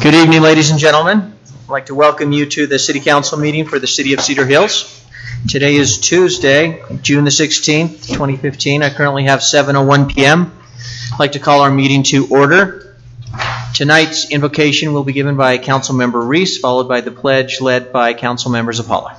Good evening, ladies and gentlemen. I'd like to welcome you to the City Council meeting for the City of Cedar Hills. Today is Tuesday, June the 16th, 2015. I currently have 7:01 p.m. I'd like to call our meeting to order. Tonight's invocation will be given by Council Member Reese, followed by the pledge led by Council Members Apollo.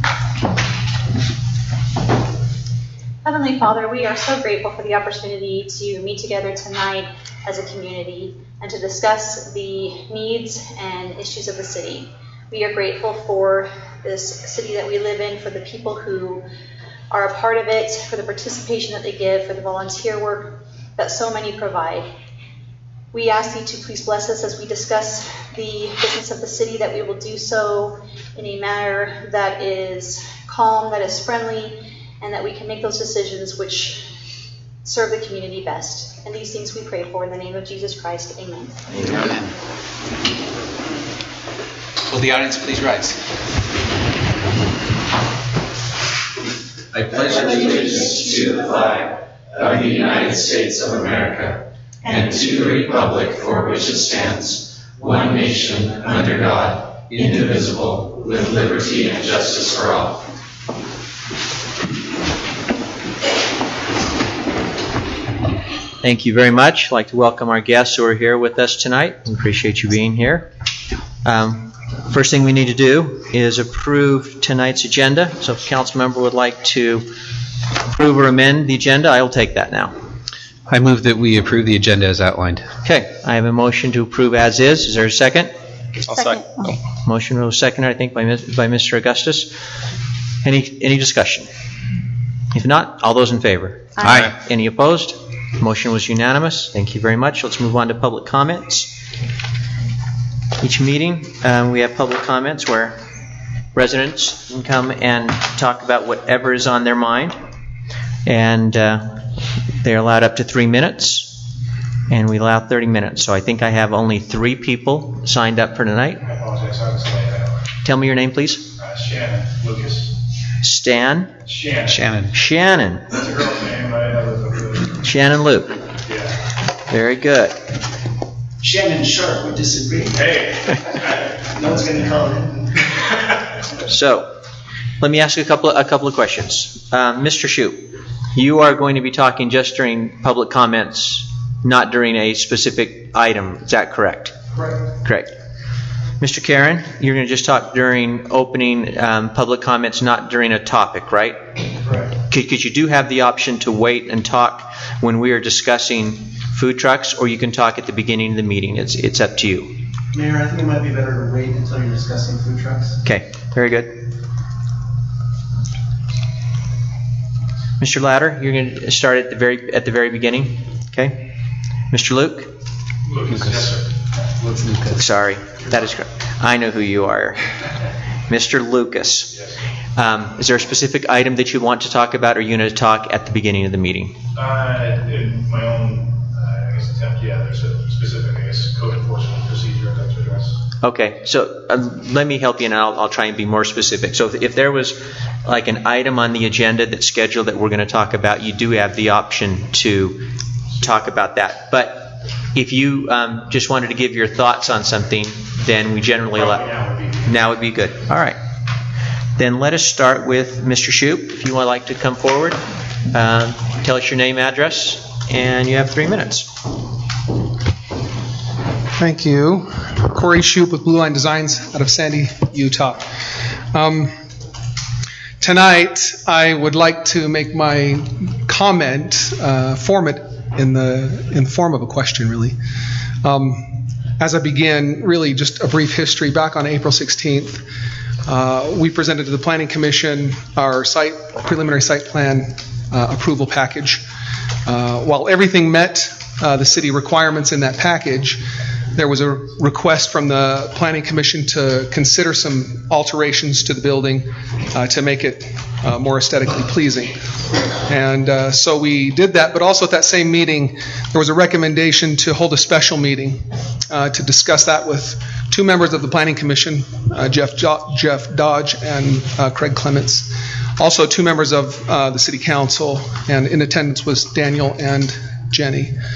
Heavenly Father, we are so grateful for the opportunity to meet together tonight as a community and to discuss the needs and issues of the city. We are grateful for this city that we live in, for the people who are a part of it, for the participation that they give, for the volunteer work that so many provide. We ask you to please bless us as we discuss the business of the city, that we will do so in a manner that is calm, that is friendly, and that we can make those decisions which serve the community best. And these things we pray for in the name of Jesus Christ. Amen. Amen. Will the audience please rise? I pledge allegiance to the flag of the United States of America and to the republic for which it stands, one nation, under God, indivisible, with liberty and justice for all. Thank you very much. I'd like to welcome our guests who are here with us tonight. We appreciate you being here. First thing we need to do is approve tonight's agenda. So if a council member would like to approve or amend the agenda, I will take that now. I move that we approve the agenda as outlined. Okay, I have a motion to approve as is. Is there a second? I'll second. Motion was seconded, I think, by Mr. Augustus. Any discussion? If not, all those in favor? Aye. Any opposed? Motion was unanimous. Thank you very much. Let's move on to public comments. Each meeting, we have public comments where residents can come and talk about whatever is on their mind. And they're allowed up to 3 minutes. And we allow 30 minutes. So I think I have only 3 people signed up for tonight. I apologize. I was late. Tell me your name, please. Shannon Lucas. Stan? Shannon. Shannon. That's a girl's name, right? Shannon Luke. Yeah. Very good. Shannon Sharp would disagree. Hey. No one's going to call in. So, let me ask you a couple of questions. Mr. Shoup, you are going to be talking just during public comments, not during a specific item. Is that correct? Correct. Mr. Karen, you're going to just talk during opening public comments, not during a topic, right? Correct. Because you do have the option to wait and talk when we are discussing food trucks, or you can talk at the beginning of the meeting. It's up to you. Mayor, I think it might be better to wait until you're discussing food trucks. Okay, very good. Mr. Latter, you're going to start at the very beginning. Okay. Mr. Luke? Lucas. Yes, sir. Lucas. Sorry, that is correct. I know who you are. Mr. Lucas. Yes. Is there a specific item that you want to talk about, or are you going to talk at the beginning of the meeting? In my own, attempt, there's a specific, code enforcement procedure I'd like to address. Okay, so let me help you, and I'll try and be more specific. So if there was like an item on the agenda that's scheduled that we're going to talk about, you do have the option to talk about that. But if you just wanted to give your thoughts on something, then we generally allow. Now would be good. All right. Then let us start with Mr. Shoup. If you would like to come forward, tell us your name, address, and you have 3 minutes. Thank you. Corey Shoup with Blue Line Designs out of Sandy, Utah. Tonight, I would like to make my comment, form it in the form of a question, really. As I begin, really just a brief history. Back on April 16th, we presented to the Planning Commission our preliminary site plan approval package. While everything met the city requirements in that package, there was a request from the Planning Commission to consider some alterations to the building to make it more aesthetically pleasing. And so we did that, but also at that same meeting, there was a recommendation to hold a special meeting to discuss that with 2 members of the Planning Commission, Jeff Dodge and Craig Clements. Also 2 members of the City Council, and in attendance was Daniel and Jenny.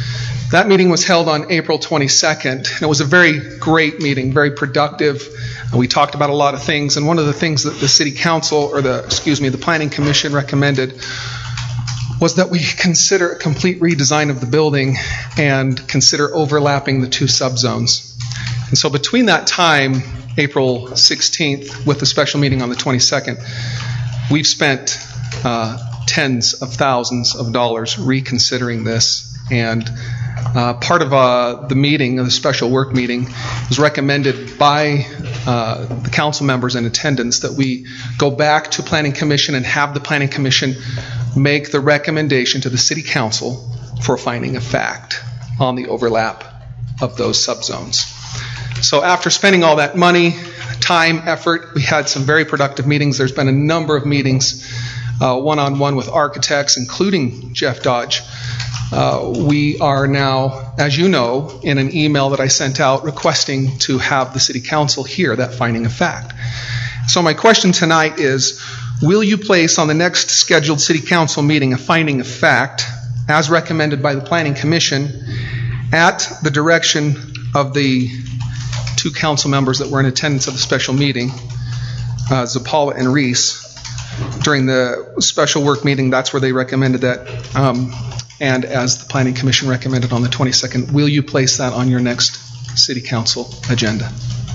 That meeting was held on April 22nd, and it was a very great meeting, very productive. We talked about a lot of things, and one of the things that the City Council, or the Planning Commission recommended was that we consider a complete redesign of the building and consider overlapping the two subzones. And so between that time, April 16th, with the special meeting on the 22nd, we've spent tens of thousands of dollars reconsidering this. And part of the meeting, the special work meeting, was recommended by the council members in attendance that we go back to Planning Commission and have the Planning Commission make the recommendation to the City Council for a finding of fact on the overlap of those subzones. So after spending all that money, time, effort, we had some very productive meetings. There's been a number of meetings, one-on-one with architects, including Jeff Dodge. We are now, as you know, in an email that I sent out requesting to have the City Council hear that finding of fact. So my question tonight is, will you place on the next scheduled City Council meeting a finding of fact, as recommended by the Planning Commission, at the direction of the two council members that were in attendance of the special meeting, Zapala and Reese? During the special work meeting, that's where they recommended that. And as the Planning Commission recommended on the 22nd, will you place that on your next City Council agenda?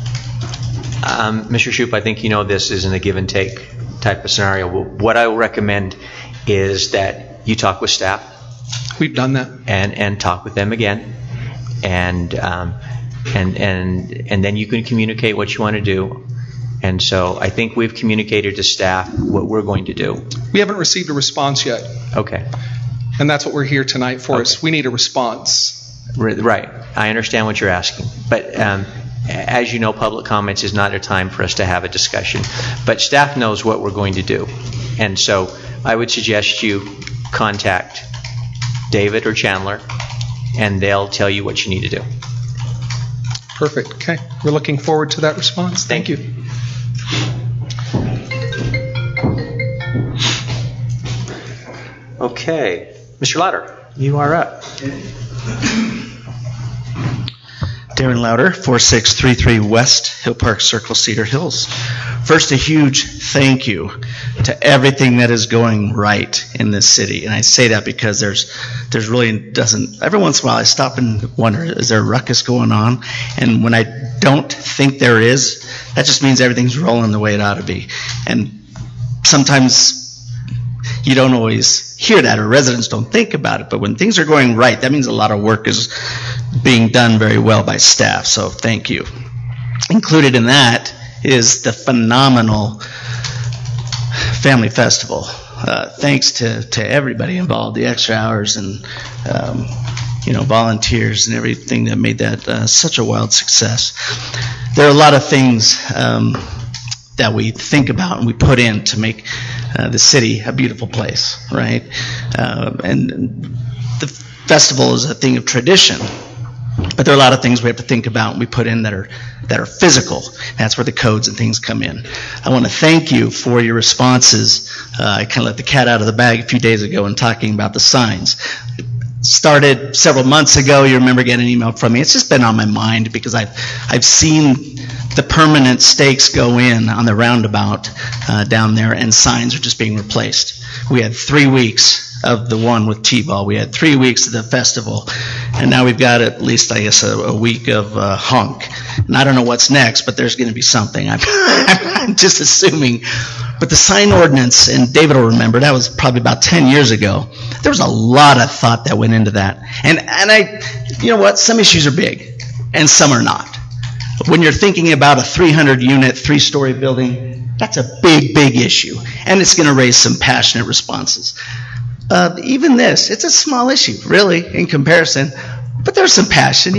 Mr. Shoup, I think you know this isn't a give and take type of scenario. What I will recommend is that you talk with staff. We've done that. And talk with them again. And then you can communicate what you want to do. And so I think we've communicated to staff what we're going to do. We haven't received a response yet. Okay. And that's what we're here tonight for. Is we need a response. Right. I understand what you're asking. But as you know, public comments is not a time for us to have a discussion. But staff knows what we're going to do. And so I would suggest you contact David or Chandler, and they'll tell you what you need to do. Perfect. Okay. We're looking forward to that response. Thank you. Okay. Mr. Lauder, you are up. Darren Lauder, 4633 West Hill Park Circle, Cedar Hills. First, a huge thank you to everything that is going right in this city. And I say that because there's really doesn't, every once in a while I stop and wonder, is there a ruckus going on? And when I don't think there is, that just means everything's rolling the way it ought to be. And sometimes you don't always hear that, or residents don't think about it. But when things are going right, that means a lot of work is being done very well by staff. So thank you. Included in that is the phenomenal Family Festival. Thanks to everybody involved, the extra hours and volunteers and everything that made that such a wild success. There are a lot of things that we think about and we put in to make the city a beautiful place, right? And the festival is a thing of tradition, but there are a lot of things we have to think about and we put in that are physical. That's where the codes and things come in. I want to thank you for your responses. I kind of let the cat out of the bag a few days ago in talking about the signs. Started several months ago. You remember getting an email from me. It's just been on my mind because I've seen the permanent stakes go in on the roundabout down there, and signs are just being replaced. We had 3 weeks of the one with T-ball. We had 3 weeks of the festival, and now we've got at least, I guess, a week of honk. And I don't know what's next, but there's going to be something. I'm just assuming. But the sign ordinance, and David will remember, that was probably about 10 years ago. There was a lot of thought that went into that. And I, you know what, some issues are big, and some are not. When you're thinking about a 300-unit, 3-story building, that's a big, big issue. And it's going to raise some passionate responses. Even this, it's a small issue, really, in comparison. But there's some passion,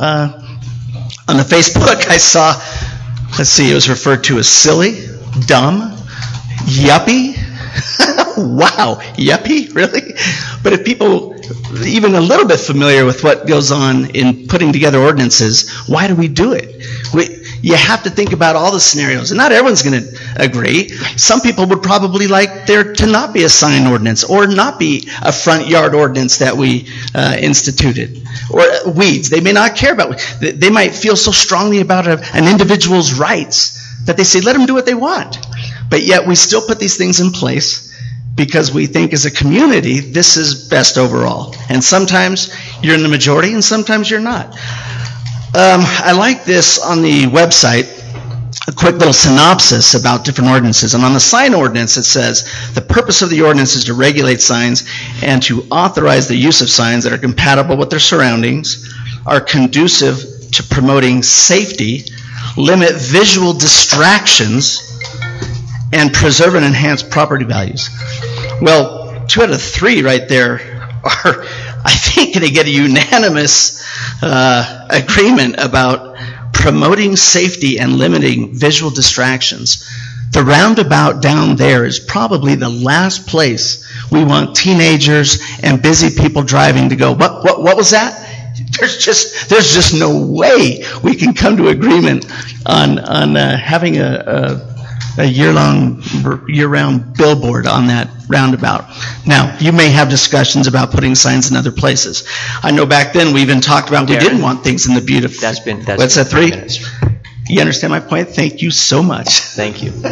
On the Facebook, I saw, it was referred to as silly, dumb, yuppie. Wow, yuppie, really? But if people even a little bit familiar with what goes on in putting together ordinances, why do we do it? you have to think about all the scenarios. And not everyone's going to agree. Some people would probably like there to not be a sign ordinance or not be a front yard ordinance that we instituted. Or weeds. They may not care about weeds. They might feel so strongly about an individual's rights that they say, let them do what they want. But yet we still put these things in place because we think as a community this is best overall. And sometimes you're in the majority and sometimes you're not. I like this on the website, a quick little synopsis about different ordinances. And on the sign ordinance it says, the purpose of the ordinance is to regulate signs and to authorize the use of signs that are compatible with their surroundings, are conducive to promoting safety, limit visual distractions, and preserve and enhance property values. Well, 2 out of 3 right there are, I think, going to get a unanimous agreement about promoting safety and limiting visual distractions. The roundabout down there is probably the last place we want teenagers and busy people driving to go, what was that? There's just no way we can come to agreement on having a year-round billboard on that roundabout. Now, you may have discussions about putting signs in other places. I know back then we even talked about we didn't want things in the beautiful. What's that, 3 minutes? You understand my point? Thank you so much. Thank you.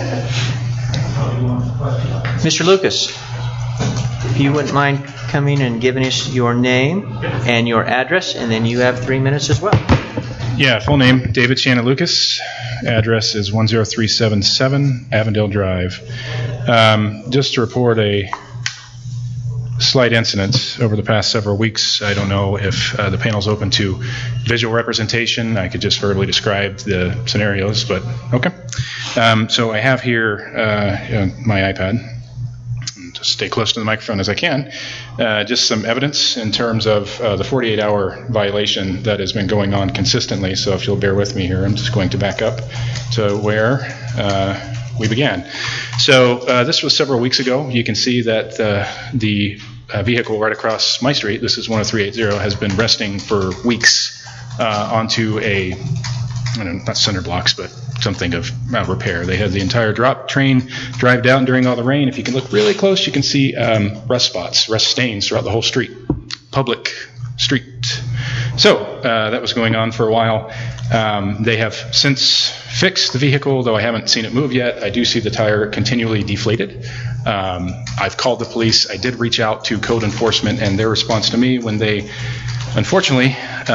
Mr. Lucas, if you wouldn't mind coming and giving us your name and your address, and then you have 3 minutes as well. Yeah, full name, David Shannon Lucas. Address is 10377 Avondale Drive. Just to report a slight incident over the past several weeks. I don't know if the panel's open to visual representation. I could just verbally describe the scenarios, but okay. So I have here my iPad. Just stay close to the microphone as I can. Just some evidence in terms of the 48-hour violation that has been going on consistently. So if you'll bear with me here, I'm just going to back up to where we began. So this was several weeks ago. You can see that the vehicle right across my street, this is 10380, has been resting for weeks onto a, not cinder blocks, but something of repair. They had the entire train drive down during all the rain. If you can look really close, you can see rust spots, rust stains throughout the whole street, public street. So that was going on for a while. They have since fixed the vehicle, though I haven't seen it move yet. I do see the tire continually deflated. I've called the police. I did reach out to code enforcement, and their response to me when they, unfortunately,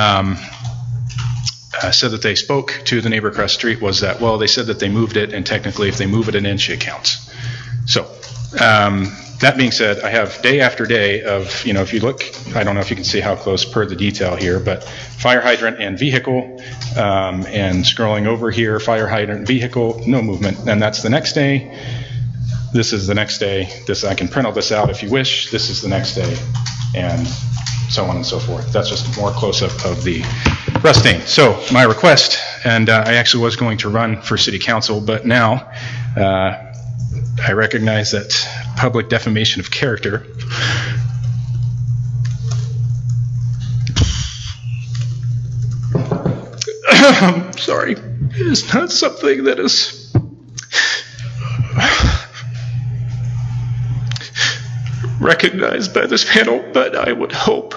said that they spoke to the neighbor across the street was that, well, they said that they moved it, and technically if they move it an inch, it counts. So that being said, I have day after day of, if you look, I don't know if you can see how close per the detail here, but fire hydrant and vehicle, and scrolling over here, fire hydrant, vehicle, no movement. And that's the next day. This is the next day. I can print all this out if you wish. This is the next day, and so on and so forth. That's just more close-up of the rust stain. So my request, and I actually was going to run for city council, but now I recognize that public defamation of character I'm sorry, it is not something that is recognized by this panel, but I would hope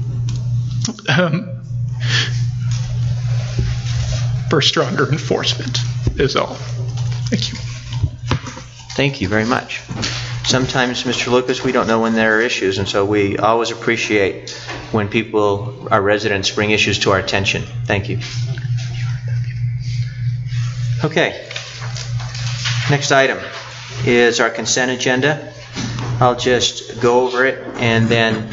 for stronger enforcement is all. Thank you. Thank you very much. Sometimes, Mr. Lucas, we don't know when there are issues, and so we always appreciate when people, our residents, bring issues to our attention. Thank you. Okay. Next item is our consent agenda. I'll just go over it and then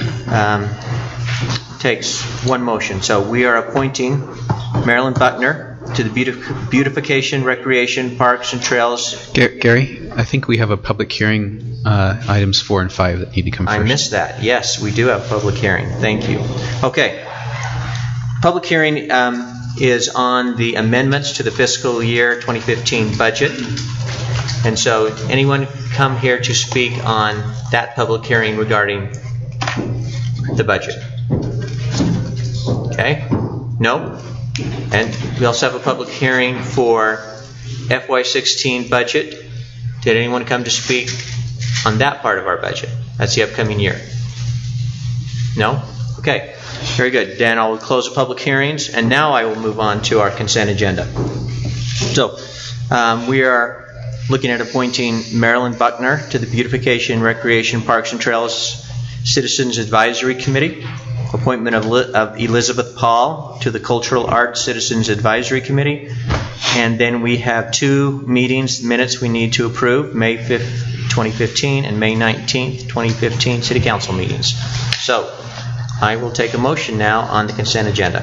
takes one motion. So we are appointing Marilyn Buckner to the Beautification, Recreation, Parks, and Trails. Gary, I think we have a public hearing, items 4 and 5 that need to come first. I missed that. Yes, we do have public hearing. Thank you. Okay. Public hearing is on the amendments to the fiscal year 2015 budget. And so anyone come here to speak on that public hearing regarding the budget? Okay. No? And we also have a public hearing for FY16 budget. Did anyone come to speak on that part of our budget? That's the upcoming year. No? Okay. Very good. Then I'll close the public hearings, and now I will move on to our consent agenda. So we are looking at appointing Marilyn Buckner to the Beautification, Recreation, Parks and Trails Citizens Advisory Committee, appointment of Elizabeth Paul to the Cultural Arts Citizens Advisory Committee, and then we have 2 minutes we need to approve, May 5th, 2015 and May 19th, 2015 City Council meetings. So I will take a motion now on the consent agenda.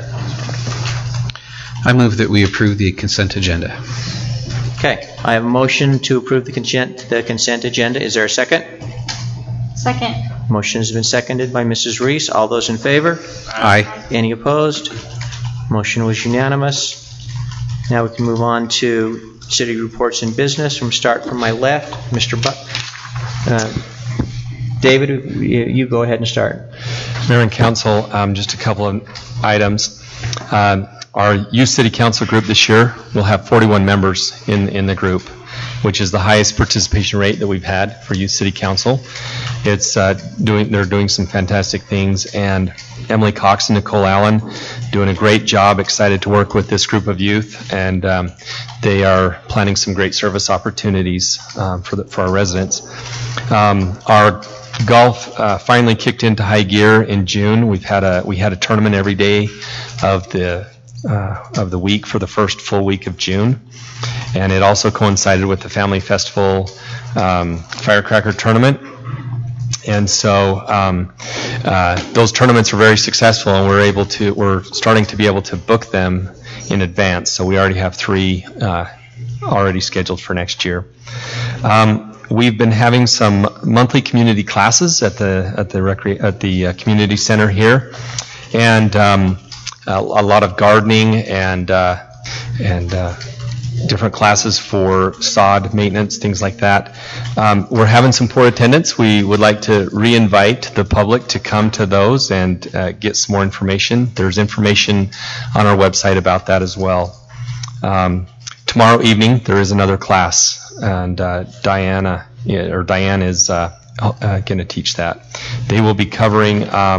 I move that we approve the consent agenda. Okay, I have a motion to approve the consent agenda. Is there a second? Second. Motion has been seconded by Mrs. Reese. All those in favor? Aye. Any opposed? Motion was unanimous. Now we can move on to city reports and business. Start from my left, Mr. David, you go ahead and start. Mayor and Council, just a couple of items. Our youth city council group this year will have 41 members in the group, which is the highest participation rate that we've had for youth city council. It's they're doing some fantastic things, and Emily Cox and Nicole Allen doing a great job. Excited to work with this group of youth, and they are planning some great service opportunities for our residents. Our golf finally kicked into high gear in June. We had a tournament every day of the week for the first full week of June, and it also coincided with the Family Festival firecracker tournament. And so those tournaments are very successful, and we're starting to be able to book them in advance. So we already have 3 already scheduled for next year. We've been having some monthly community classes at the community center here, and a lot of gardening and different classes for sod maintenance, things like that. We're having some poor attendance. We would like to re-invite the public to come to those and get some more information. There's information on our website about that as well. Tomorrow evening there is another class, and Diane is going to teach that. They will be covering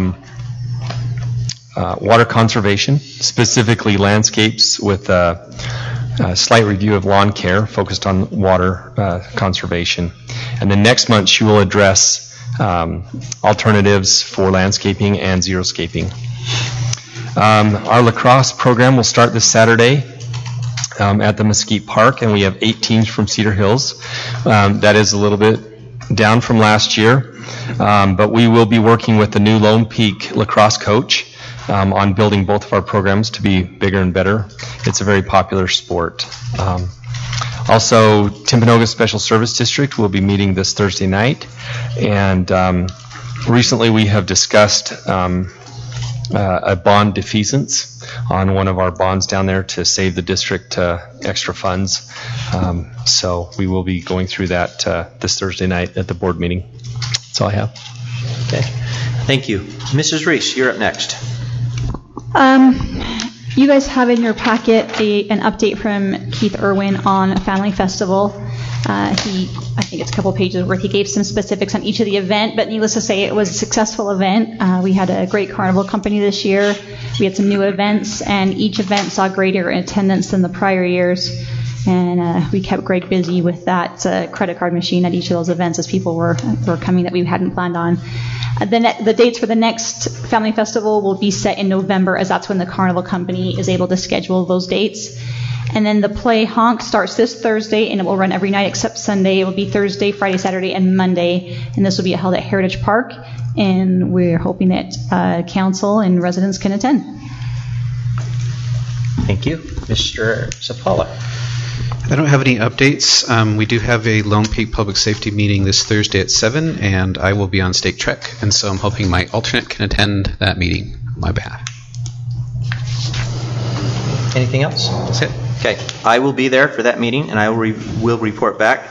water conservation, specifically landscapes, with a slight review of lawn care focused on water conservation. And then next month she will address alternatives for landscaping and xeriscaping. Our lacrosse program will start this Saturday at the Mesquite Park, and we have 8 teams from Cedar Hills. That is a little bit down from last year, but we will be working with the new Lone Peak lacrosse coach on building both of our programs to be bigger and better. It's a very popular sport. Also, Timpanogos Special Service District will be meeting this Thursday night, and recently we have discussed a bond defeasance on one of our bonds down there to save the district extra funds. So we will be going through that this Thursday night at the board meeting. That's all I have. Okay. Thank you. Mrs. Reese, you're up next. You guys have in your packet an update from Keith Irwin on Family Festival. I think it's a couple pages worth. He gave some specifics on each of the event, but needless to say, it was a successful event. We had a great carnival company this year. We had some new events, and each event saw greater attendance than the prior years. And we kept Greg busy with that credit card machine at each of those events as people were coming that we hadn't planned on. The dates for the next Family Festival will be set in November, as that's when the carnival company is able to schedule those dates. And then the Play Honk starts this Thursday, and it will run every night except Sunday. It will be Thursday, Friday, Saturday, and Monday. And this will be held at Heritage Park. And we're hoping that council and residents can attend. Thank you. Mr. Zapala. I don't have any updates. We do have a Lone Peak Public Safety meeting this Thursday at 7, and I will be on Stake Trek, and so I'm hoping my alternate can attend that meeting on my behalf. Anything else? That's it. Okay. I will be there for that meeting, and I will report back.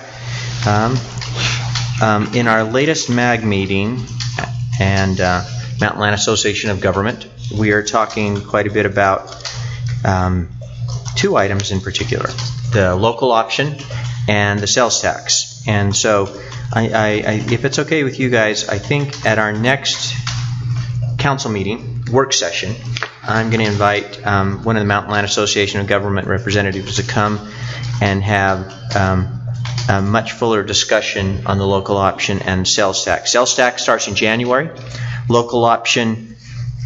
In our latest MAG meeting and Mountain Land Association of Government, we are talking quite a bit about two items in particular, the local option and the sales tax. And so if it's okay with you guys, I think at our next council meeting, work session, I'm going to invite one of the Mountain Land Association of Government representatives to come and have a much fuller discussion on the local option and sales tax. Sales tax starts in January. Local option,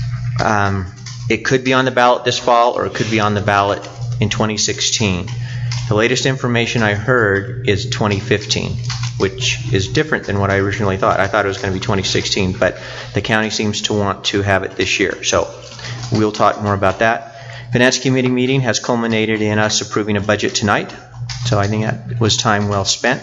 it could be on the ballot this fall or it could be on the ballot in 2016. The latest information I heard is 2015, which is different than what I originally thought. I thought it was going to be 2016, but the county seems to want to have it this year. So we'll talk more about that. Finance Committee meeting has culminated in us approving a budget tonight. So I think that was time well spent.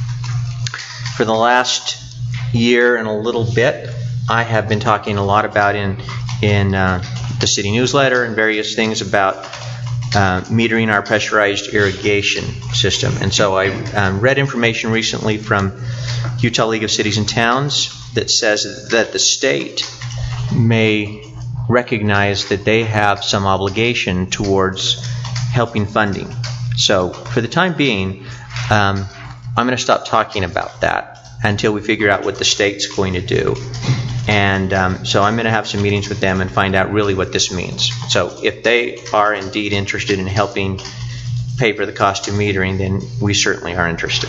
For the last year and a little bit, I have been talking a lot about in the city newsletter and various things about metering our pressurized irrigation system. And so I read information recently from Utah League of Cities and Towns that says that the state may recognize that they have some obligation towards helping funding. So for the time being, I'm going to stop talking about that until we figure out what the state's going to do. And so I'm going to have some meetings with them and find out really what this means. So if they are indeed interested in helping pay for the cost of metering, then we certainly are interested.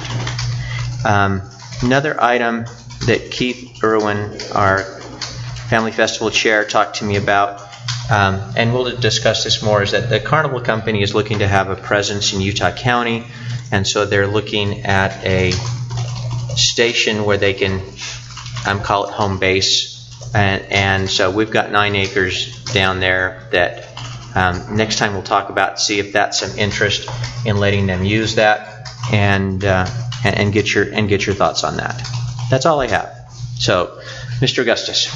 Another item that Keith Irwin, our Family Festival chair, talked to me about, and we'll discuss this more, is that the Carnival Company is looking to have a presence in Utah County, and so they're looking at a station where they can call it home base. And so we've got 9 acres down there that next time we'll talk about, see if that's some interest in letting them use that, and get your thoughts on that. That's all I have. So, Mr. Augustus.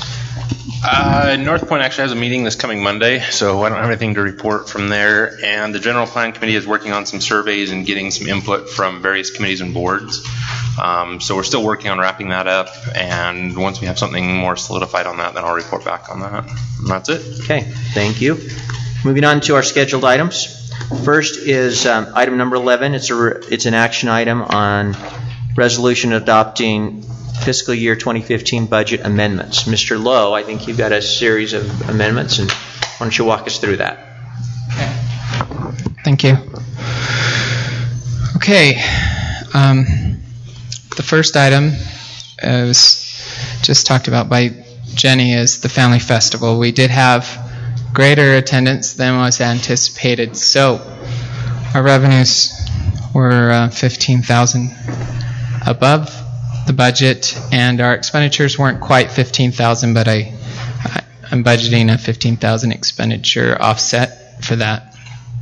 North Point actually has a meeting this coming Monday, so I don't have anything to report from there. And the General Plan Committee is working on some surveys and getting some input from various committees and boards. So we're still working on wrapping that up, and once we have something more solidified on that, then I'll report back on that. And that's it. Okay, thank you. Moving on to our scheduled items. First is item number 11. It's an action item on resolution adopting fiscal year 2015 budget amendments. Mr. Lowe, I think you've got a series of amendments, and why don't you walk us through that? Okay. Thank you. Okay. The first item was just talked about by Jenny is the Family Festival. We did have greater attendance than was anticipated, so our revenues were 15,000 above the budget, and our expenditures weren't quite 15,000, but I'm budgeting a 15,000 expenditure offset for that.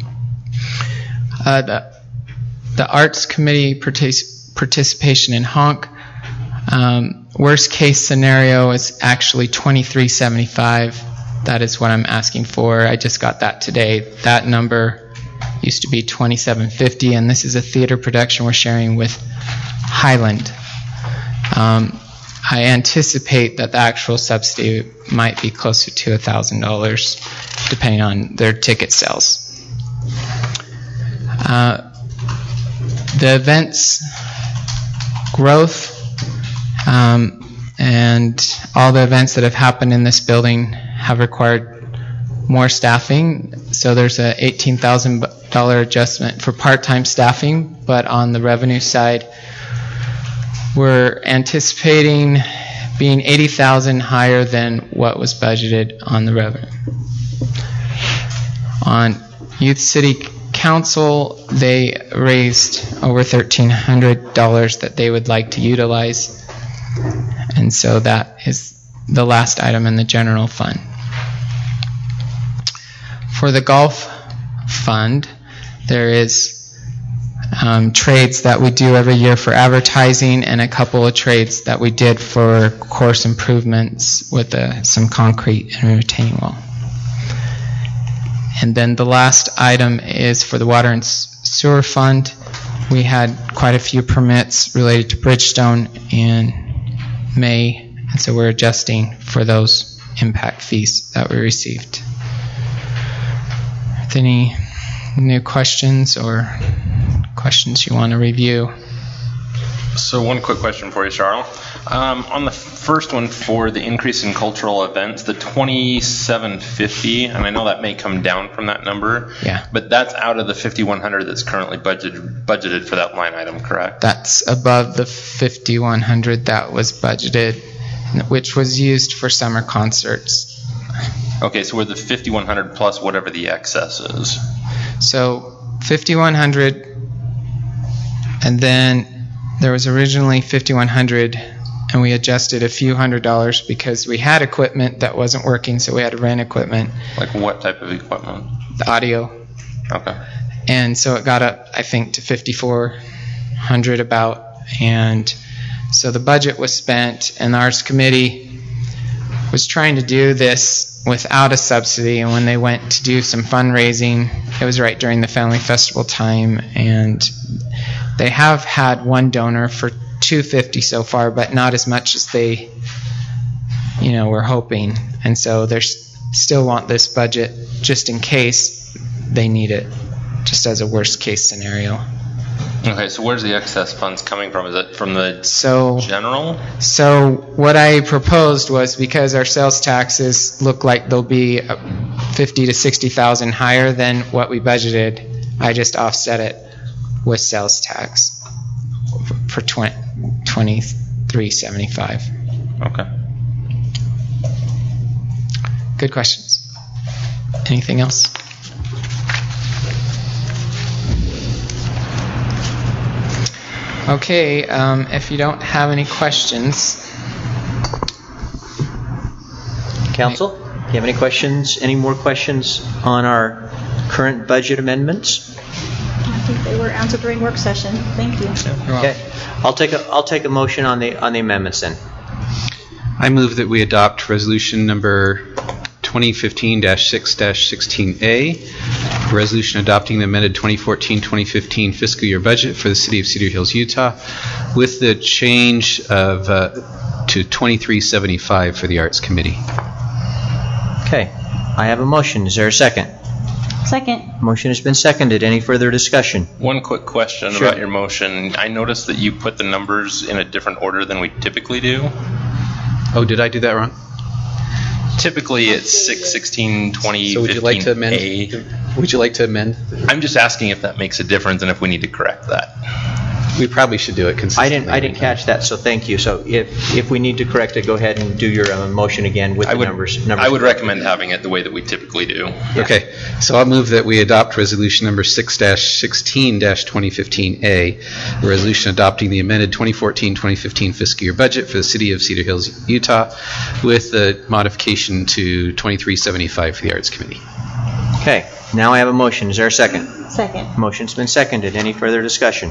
The Arts Committee participation in HONC, worst case scenario is actually $23.75. That is what I'm asking for. I just got that today. That number used to be $27.50, and this is a theater production we're sharing with Highland. I anticipate that the actual subsidy might be closer to $1,000 depending on their ticket sales. The events growth and all the events that have happened in this building have required more staffing, so there's a $18,000 adjustment for part-time staffing, but on the revenue side we're anticipating being $80,000 higher than what was budgeted on the revenue. On Youth City Council, they raised over $1,300 that they would like to utilize, and so that is the last item in the general fund. For the golf fund, there is trades that we do every year for advertising, and a couple of trades that we did for course improvements with some concrete and a retaining wall. And then the last item is for the water and sewer fund. We had quite a few permits related to Bridgestone in May, and so we're adjusting for those impact fees that we received. any new questions or questions you want to review? So one quick question for you, Charles. On the first one for the increase in cultural events, the 2,750, and I know that may come down from that number. Yeah. But that's out of the 5,100 that's currently budgeted for that line item, correct? That's above the 5,100 that was budgeted, which was used for summer concerts. Okay, so we're the 5,100 plus whatever the excess is. So 5,100, and then there was originally 5,100, and we adjusted a few $100s because we had equipment that wasn't working, so we had to rent equipment. Like what type of equipment? The audio. Okay. And so it got up, I think, to 5,400 about, and so the budget was spent, and the Arts Committee was trying to do this without a subsidy, and when they went to do some fundraising, it was right during the Family Festival time, and they have had one donor for $250 so far, but not as much as they, were hoping. And so they still want this budget just in case they need it, just as a worst case scenario. Okay, so where's the excess funds coming from? Is it from the general? So what I proposed was, because our sales taxes look like they'll be 50 to 60,000 higher than what we budgeted, I just offset it with sales tax for $23.75. Okay. Good questions. Anything else? Okay, if you don't have any questions. Council, do you have any questions, any more questions on our current budget amendments? I think they were answered during work session. Thank you. Okay. I'll take a motion on the amendments then. I move that we adopt resolution number 2015-6-16A, a resolution adopting the amended 2014-2015 fiscal year budget for the City of Cedar Hills, Utah, with the change of to $23.75 for the Arts Committee. Okay. I have a motion. Is there a second? Second. Motion has been seconded. Any further discussion? One quick question Sure. about your motion. I noticed that you put the numbers in a different order than we typically do. Oh, did I do that wrong? Typically it's 6, 16, 20, So would you like to 15A. amend? Would you like to amend? I'm just asking if that makes a difference and if we need to correct that. We probably should do it consistently. I didn't catch that, so thank you. So if we need to correct it, go ahead and do your motion again with the numbers. I would recommend having it the way that we typically do. Yeah. Okay, so I'll move that we adopt resolution number 6-16-2015A, a resolution adopting the amended 2014-2015 fiscal year budget for the City of Cedar Hills, Utah, with the modification to $23.75 for the Arts Committee. Okay. Now I have a motion. Is there a second? Second. Motion's been seconded. Any further discussion?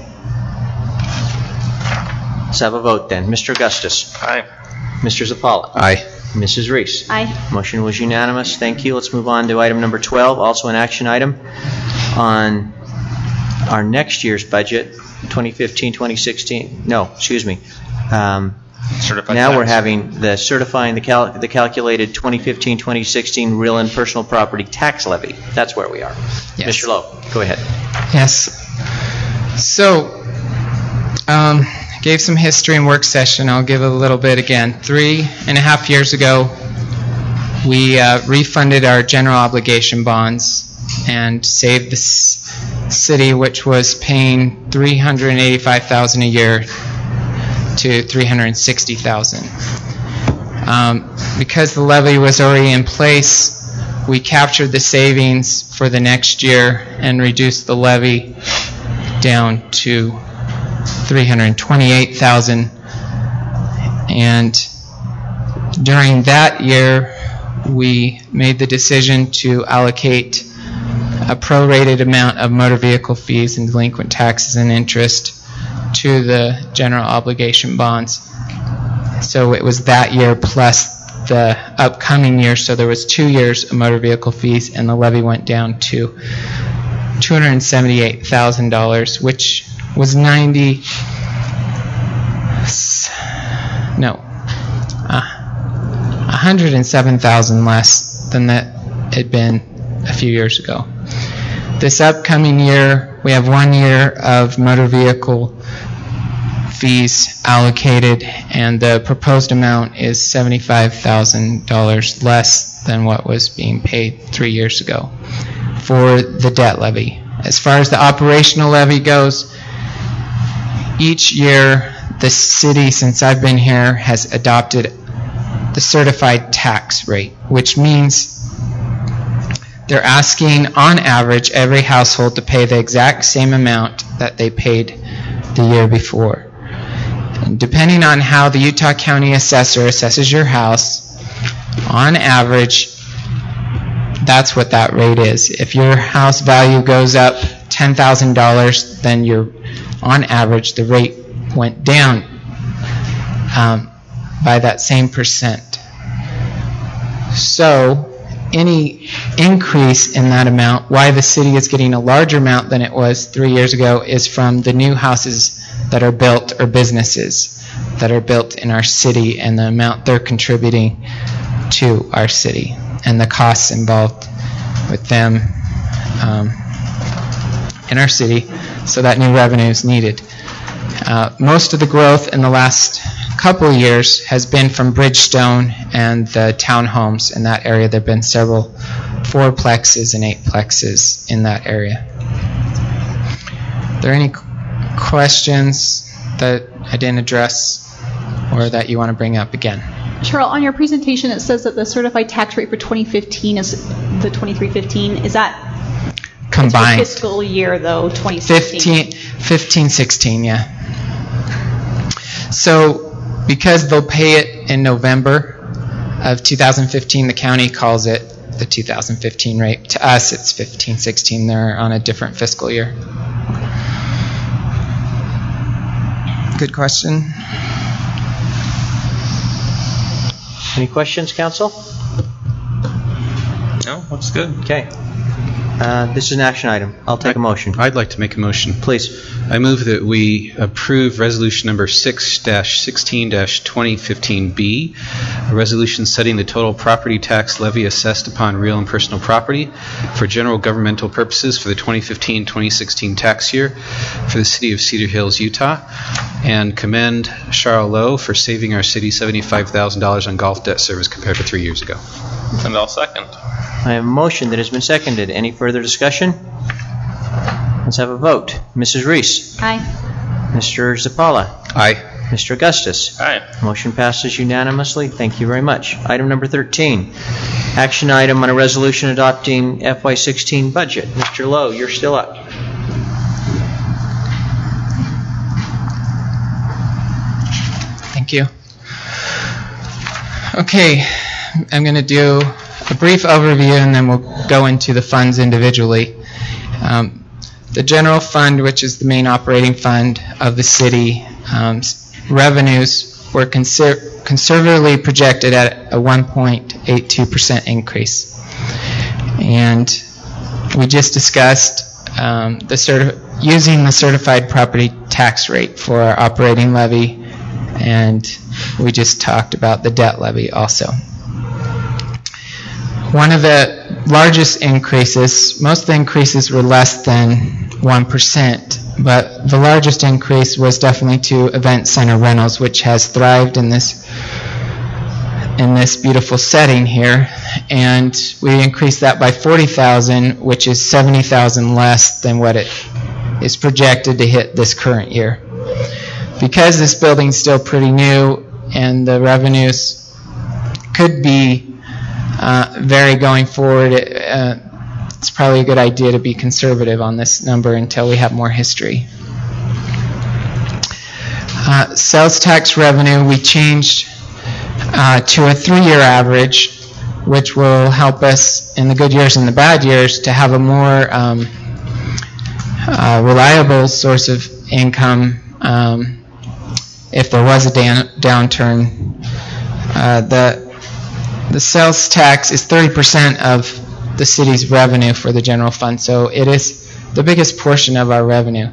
Let's have a vote then. Mr. Augustus. Aye. Mr. Zapala. Aye. Mrs. Reese. Aye. Motion was unanimous. Thank you. Let's move on to item number 12, also an action item on our next year's budget, 2015-2016. No, excuse me. Certified Now tax. we're having the certifying the calculated 2015-2016 real and personal property tax levy. That's where we are. Yes. Mr. Lowe, go ahead. Yes. So, gave some history and work session. I'll give a little bit again. 3.5 years ago, we refunded our general obligation bonds and saved the city, which was paying $385,000 a year, to $360,000. Because the levy was already in place, we captured the savings for the next year and reduced the levy down to $328,000. And during that year, we made the decision to allocate a prorated amount of motor vehicle fees and delinquent taxes and interest to the general obligation bonds. So it was that year plus the upcoming year, so there was 2 years of motor vehicle fees, and the levy went down to $278,000, which was $107,000 less than that had been a few years ago. This upcoming year, we have 1 year of motor vehicle fees allocated, and the proposed amount is $75,000 less than what was being paid 3 years ago for the debt levy. As far as the operational levy goes, each year the city, since I've been here, has adopted the certified tax rate, which means they're asking, on average, every household to pay the exact same amount that they paid the year before. And depending on how the Utah County Assessor assesses your house, on average, that's what that rate is. If your house value goes up $10,000, then on average, the rate went down by that same percent. So any increase in that amount, why the city is getting a larger amount than it was 3 years ago, is from the new houses that are built, or businesses that are built in our city, and the amount they're contributing to our city, and the costs involved with them in our city, so that new revenue is needed. Most of the growth in the last couple of years has been from Bridgestone and the townhomes in that area. There have been several 4-plexes and 8-plexes in that area. Are there any questions that I didn't address or that you want to bring up again? Cheryl, on your presentation it says that the certified tax rate for 2015 is the 2315. Is that combined? Fiscal year though, 2016. 15-16, yeah. So because they'll pay it in November of 2015, the county calls it the 2015 rate. To us, it's 15-16. They're on a different fiscal year. Good question. Any questions, council? No, looks good. Okay. This is an action item. I'll take a motion. I'd like to make a motion. Please. I move that we approve resolution number 6-16-2015B, a resolution setting the total property tax levy assessed upon real and personal property for general governmental purposes for the 2015-2016 tax year for the city of Cedar Hills, Utah, and commend Charles Lowe for saving our city $75,000 on golf debt service compared to 3 years ago. And I'll second. I have a motion that has been seconded. Any further discussion? Let's have a vote. Mrs. Reese. Aye. Mr. Zapala. Aye. Mr. Augustus. Aye. Motion passes unanimously. Thank you very much. Item number 13, action item on a resolution adopting FY16 budget. Mr. Lowe, you're still up. Thank you. Okay, I'm going to do a brief overview and then we'll go into the funds individually. The general fund, which is the main operating fund of the city, revenues were conservatively projected at a 1.82% increase. And we just discussed using the certified property tax rate for our operating levy, and we just talked about the debt levy also. One of the largest increases, most of the increases were less than 1%, but the largest increase was definitely to Event Center Rentals, which has thrived in this beautiful setting here, and we increased that by $40,000, which is $70,000 less than what it is projected to hit this current year. Because this building's still pretty new and the revenues could be vary going forward, it's probably a good idea to be conservative on this number until we have more history. Sales tax revenue, we changed to a 3-year average, which will help us in the good years and the bad years to have a more reliable source of income if there was a downturn. The sales tax is 30% of the city's revenue for the general fund, so it is the biggest portion of our revenue.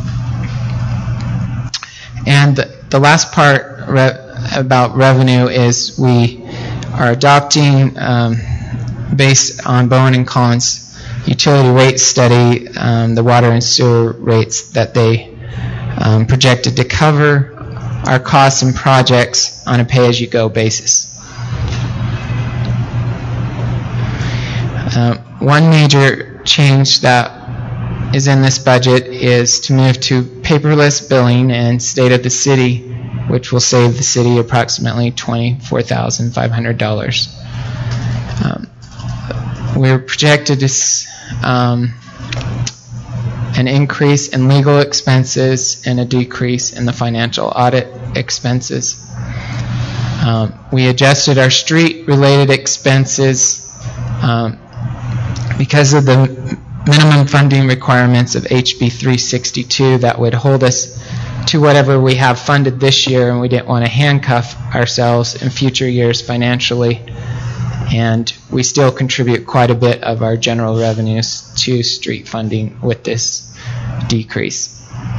And the last part about revenue is we are adopting, based on Bowen and Collins utility rate study, the water and sewer rates that they projected to cover our costs and projects on a pay-as-you-go basis. One major change that is in this budget is to move to paperless billing and state of the city, which will save the city approximately $24,500. We're projected to an increase in legal expenses and a decrease in the financial audit expenses. We adjusted our street-related expenses because of the minimum funding requirements of HB 362 that would hold us to whatever we have funded this year, and we didn't want to handcuff ourselves in future years financially. And we still contribute quite a bit of our general revenues to street funding with this decrease.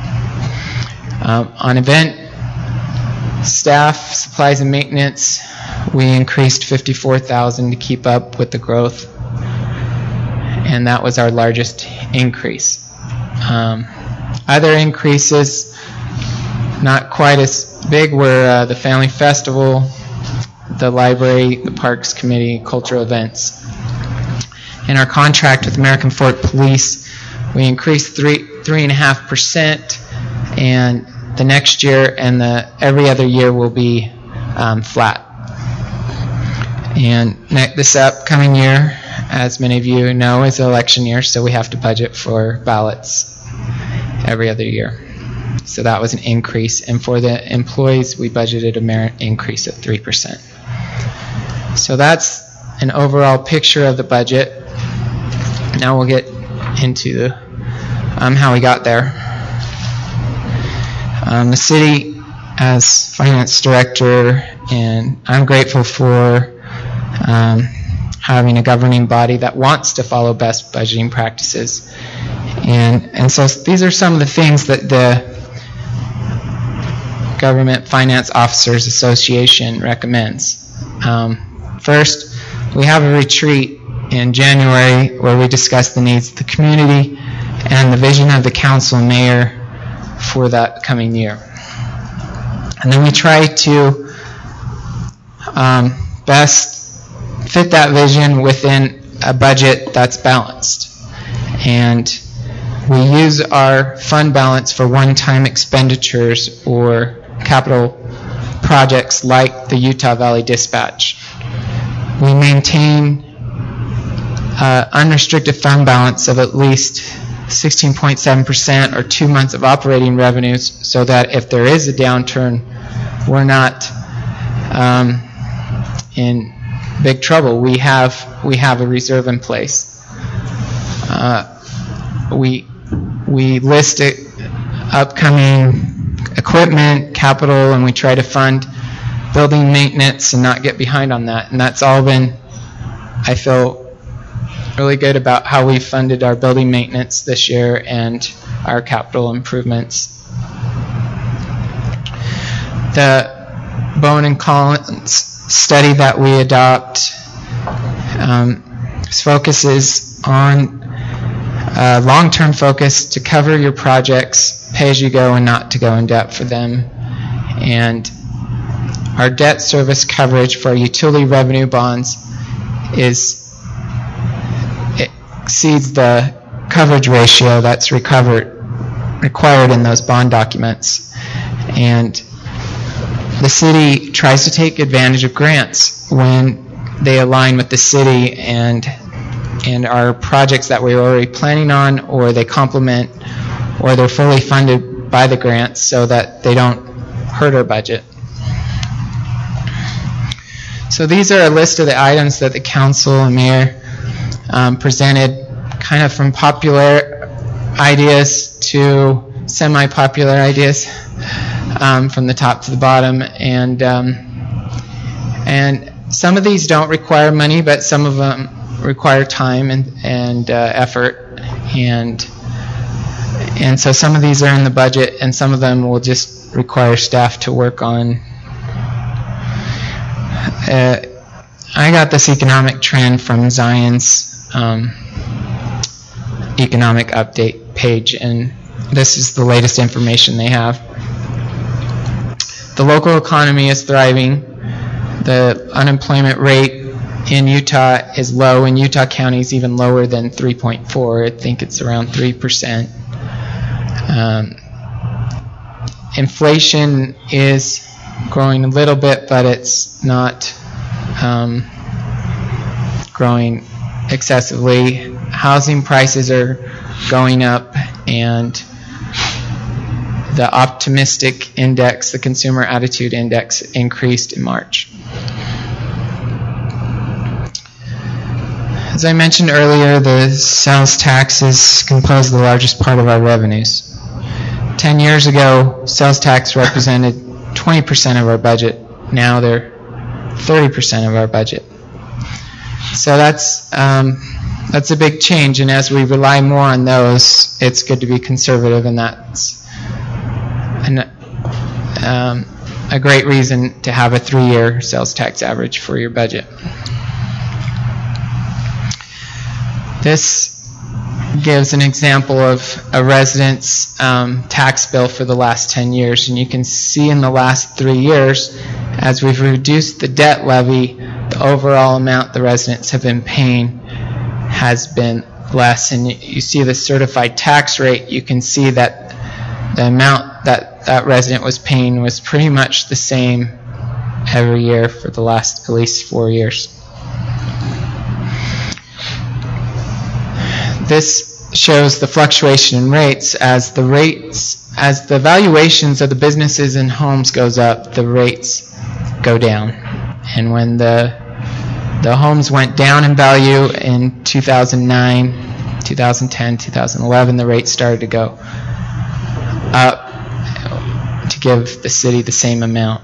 On event staff, supplies and maintenance, we increased $54,000 to keep up with the growth, and that was our largest increase. Other increases, not quite as big, were the Family Festival, the library, the Parks Committee, cultural events. In our contract with American Fork Police, we increased 3.5%, and the next year and every other year will be flat. And this upcoming year, as many of you know, is an election year, so we have to budget for ballots every other year. So that was an increase, and for the employees, we budgeted a merit increase of 3%. So that's an overall picture of the budget. Now we'll get into how we got there. The city, as finance director, and I'm grateful for having a governing body that wants to follow best budgeting practices. And so these are some of the things that the Government Finance Officers Association recommends. First, we have a retreat in January where we discuss the needs of the community and the vision of the council and mayor for that coming year. And then we try to best fit that vision within a budget that's balanced. And we use our fund balance for one-time expenditures or capital projects like the Utah Valley Dispatch. We maintain unrestricted fund balance of at least 16.7% or 2 months of operating revenues, so that if there is a downturn, we're not in big trouble. We have a reserve in place. We list upcoming equipment, capital, and we try to fund building maintenance and not get behind on that. And that's all been, I feel really good about how we funded our building maintenance this year and our capital improvements. The Bowen and Collins study that we adopt focuses on long-term focus to cover your projects, pay as you go and not to go in debt for them. And our debt service coverage for our utility revenue bonds exceeds the coverage ratio that's required in those bond documents. And the city tries to take advantage of grants when they align with the city and our projects that we're already planning on, or they complement, or they're fully funded by the grants so that they don't hurt our budget. So these are a list of the items that the council and mayor presented, kind of from popular ideas to semi-popular ideas, from the top to the bottom. And some of these don't require money, but some of them require time and effort. And so some of these are in the budget, and some of them will just require staff to work on. I got this economic trend from Zion's economic update page, and this is the latest information they have. The local economy is thriving. The unemployment rate in Utah is low. In Utah County is even lower than 3.4. I think it's around 3%. Inflation is growing a little bit, but it's not growing excessively. Housing prices are going up, and the optimistic index, the consumer attitude index, increased in March. As I mentioned earlier, the sales taxes compose the largest part of our revenues. 10 years ago, sales tax represented 20% of our budget. Now they're 30% of our budget. So that's a big change, and as we rely more on those, it's good to be conservative, and that's a great reason to have a 3-year sales tax average for your budget. This gives an example of a resident's tax bill for the last 10 years, and you can see in the last 3 years, as we've reduced the debt levy, the overall amount the residents have been paying has been less. And you see the certified tax rate, you can see that the amount that that resident was paying was pretty much the same every year for the last at least 4 years. This shows the fluctuation in rates. As the valuations of the businesses and homes goes up, the rates go down. And when the homes went down in value in 2009, 2010, 2011, the rates started to go up to give the city the same amount.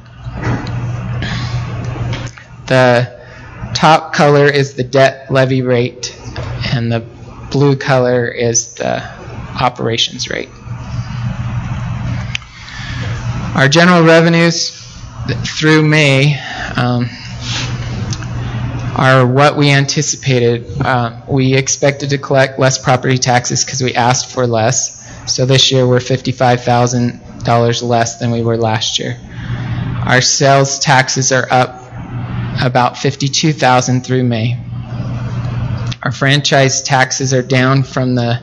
The top color is the debt levy rate, and the blue color is the operations rate. Our general revenues through May are what we anticipated. We expected to collect less property taxes because we asked for less. So this year we're $55,000 less than we were last year. Our sales taxes are up about $52,000 through May. Our franchise taxes are down from the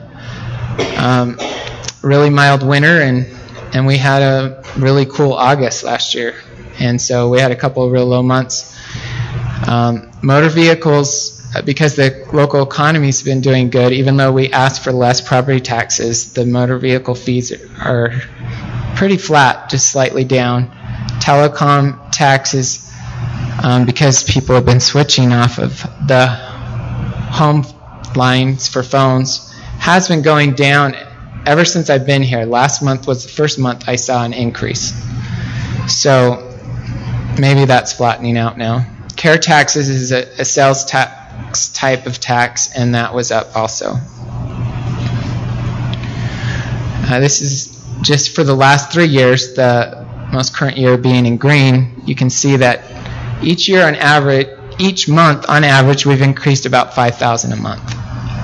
really mild winter, and we had a really cool August last year, and so we had a couple of real low months. Motor vehicles, because the local economy's been doing good, even though we asked for less property taxes, the motor vehicle fees are pretty flat, just slightly down. Telecom taxes, because people have been switching off of the home lines for phones, has been going down ever since I've been here. Last month was the first month I saw an increase. So maybe that's flattening out now. Care taxes is a sales tax type of tax, and that was up also. This is just for the last 3 years, the most current year being in green. You can see that each year on average, each month on average, we've increased about $5,000 a month.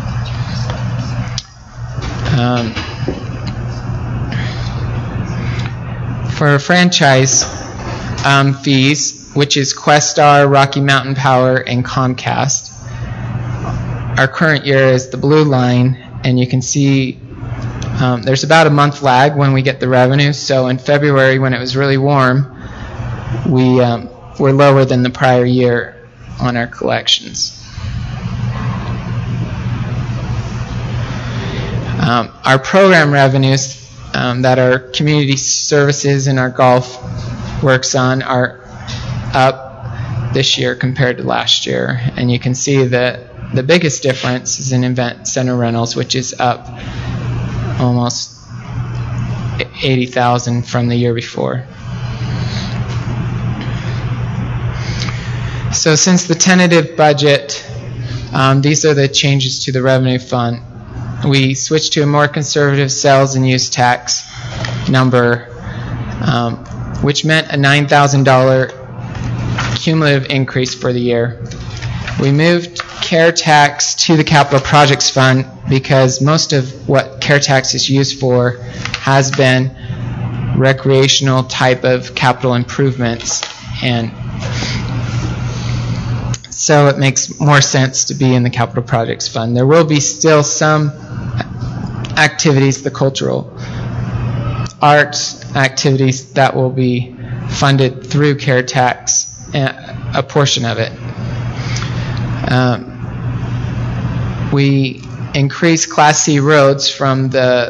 For franchise fees, which is Questar, Rocky Mountain Power, and Comcast, our current year is the blue line, and you can see there's about a month lag when we get the revenue. So in February, when it was really warm, we were lower than the prior year on our collections. Our program revenues that our community services and our golf works on are up this year compared to last year, and you can see that the biggest difference is in event center rentals, which is up almost $80,000 from the year before. So since the tentative budget, these are the changes to the revenue fund. We switched to a more conservative sales and use tax number, which meant a $9,000 cumulative increase for the year. We moved care tax to the capital projects fund because most of what care tax is used for has been recreational type of capital improvements, and so it makes more sense to be in the capital projects fund. There will be still some activities, the cultural arts activities, that will be funded through care tax, a portion of it. We increased Class C roads from the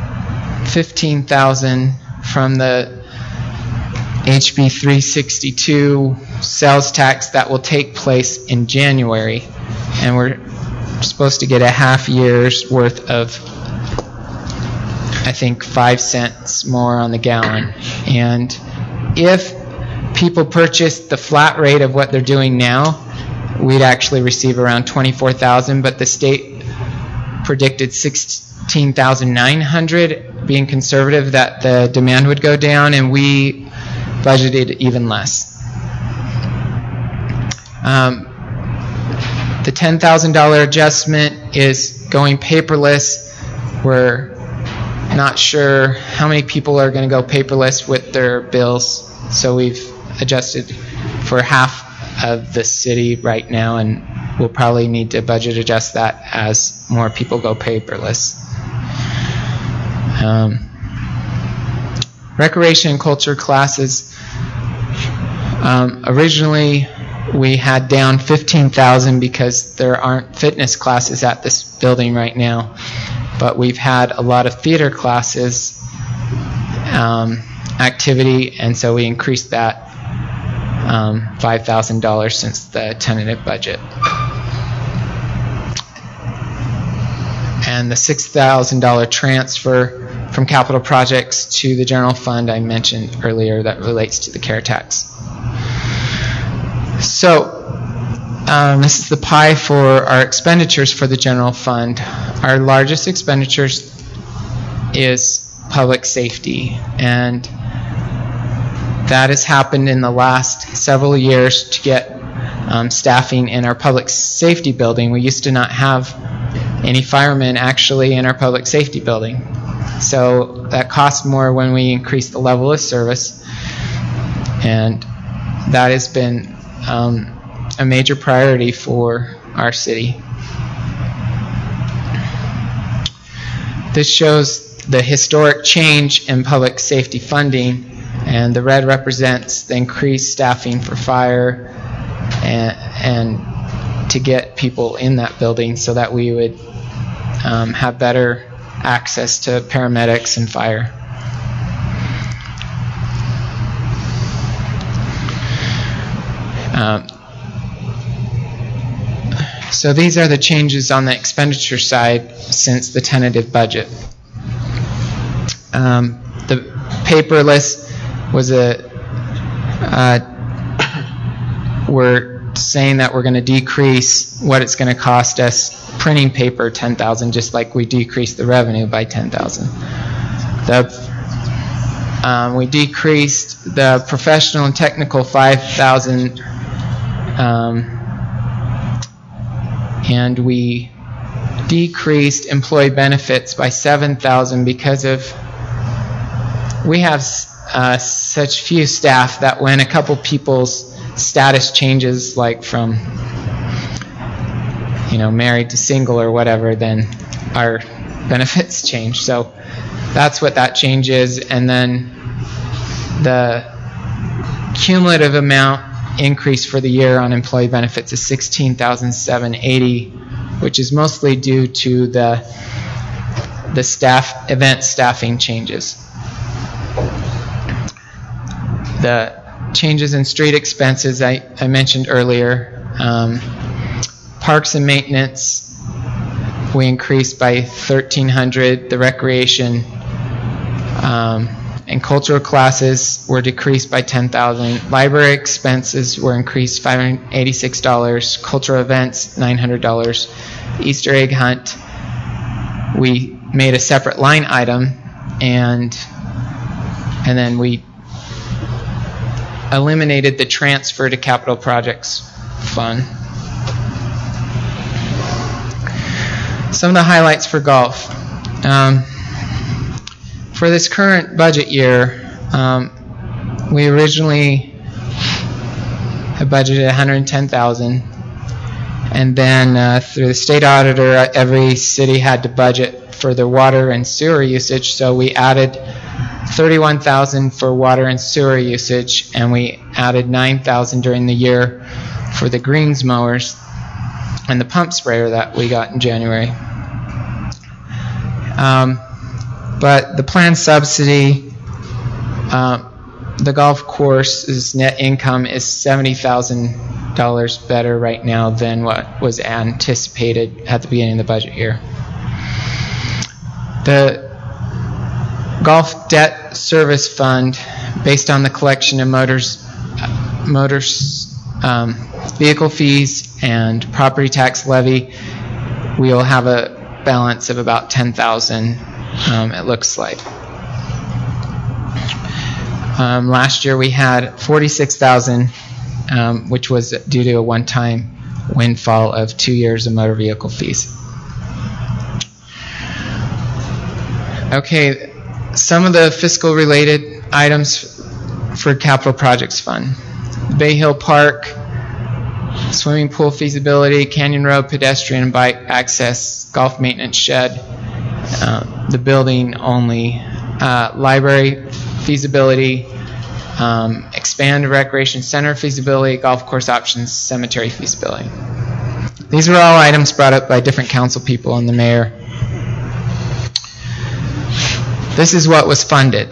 15,000 from the HB 362 sales tax that will take place in January, and we're supposed to get a half year's worth of, I think, 5 cents more on the gallon. And if people purchase the flat rate of what they're doing now, we'd actually receive around 24,000, but the state predicted 16,900, being conservative, that the demand would go down, and we budgeted even less. The $10,000 adjustment is going paperless. We're not sure how many people are going to go paperless with their bills, so we've adjusted for half of the city right now, and we'll probably need to budget adjust that as more people go paperless. Recreation and culture classes. Originally, we had down 15,000 because there aren't fitness classes at this building right now, but we've had a lot of theater classes activity, and so we increased that $5,000 since the tentative budget. And the $6,000 transfer from capital projects to the general fund I mentioned earlier that relates to the care tax. So this is the pie for our expenditures for the general fund. Our largest expenditures is public safety, and that has happened in the last several years to get staffing in our public safety building. We used to not have any firemen actually in our public safety building, so that cost more when we increased the level of service, and that has been a major priority for our city. This shows the historic change in public safety funding, and the red represents the increased staffing for fire and to get people in that building so that we would have better access to paramedics and fire. So these are the changes on the expenditure side since the tentative budget. The paperless was we're saying that we're going to decrease what it's going to cost us printing paper 10,000, just like we decreased the revenue by 10,000. We decreased the professional and technical 5,000, and we decreased employee benefits by 7,000 because of we have such few staff that when a couple people's status changes, like from married to single or whatever, then our benefits change. So that's what that change is. And then the cumulative amount increase for the year on employee benefits is $16,780, which is mostly due to the event staffing changes. The changes in street expenses I mentioned earlier. Parks and maintenance, we increased by $1,300. The recreation and cultural classes were decreased by $10,000. Library expenses were increased $586. Cultural events $900. Easter egg hunt, we made a separate line item, and then we eliminated the transfer to capital projects fund. some of the highlights for golf. For this current budget year, we originally had budgeted $110,000, and then through the state auditor, every city had to budget for their water and sewer usage, so we added $31,000 for water and sewer usage, and we added $9,000 during the year for the greens mowers and the pump sprayer that we got in January. But the planned subsidy, the golf course's net income is $70,000 better right now than what was anticipated at the beginning of the budget year. The golf debt service fund, based on the collection of vehicle fees and property tax levy, we will have a balance of about $10,000. It looks like. Last year we had $46,000, which was due to a one-time windfall of 2 years of motor vehicle fees. Okay, some of the fiscal related items for Capital Projects Fund. Bay Hill Park, swimming pool feasibility, Canyon Road pedestrian and bike access, golf maintenance shed, the building only, library feasibility, expand recreation center feasibility, golf course options, cemetery feasibility. These were all items brought up by different council people and the mayor. This is what was funded.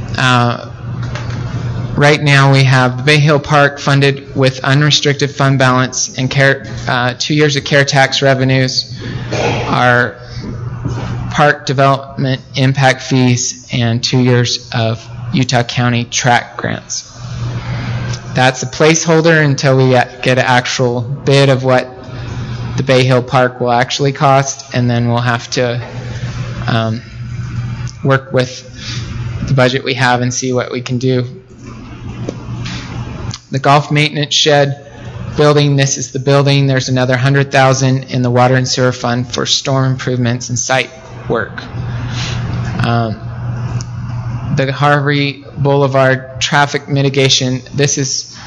Right now we have the Bay Hill Park funded with unrestricted fund balance and 2 years of care tax revenues, our park development impact fees, and 2 years of Utah County track grants. That's a placeholder until we get an actual bid of what the Bay Hill Park will actually cost, and then we'll have to work with the budget we have and see what we can do. The golf maintenance shed building, this is the building. There's another $100,000 in the water and sewer fund for storm improvements and site work. The Harvey Boulevard traffic mitigation, this is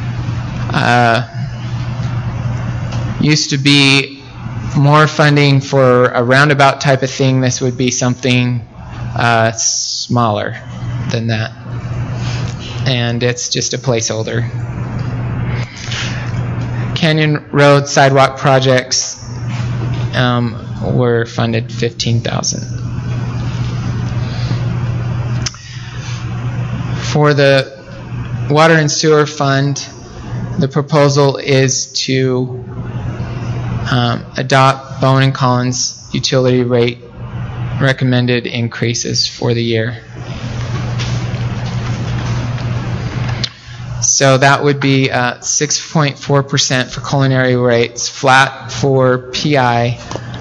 used to be more funding for a roundabout type of thing. This would be something smaller than that, and it's just a placeholder. Canyon Road sidewalk projects were funded $15,000. For the water and sewer fund, the proposal is to adopt Bowen & Collins utility rate recommended increases for the year. So that would be 6.4% for culinary rates, flat for PI,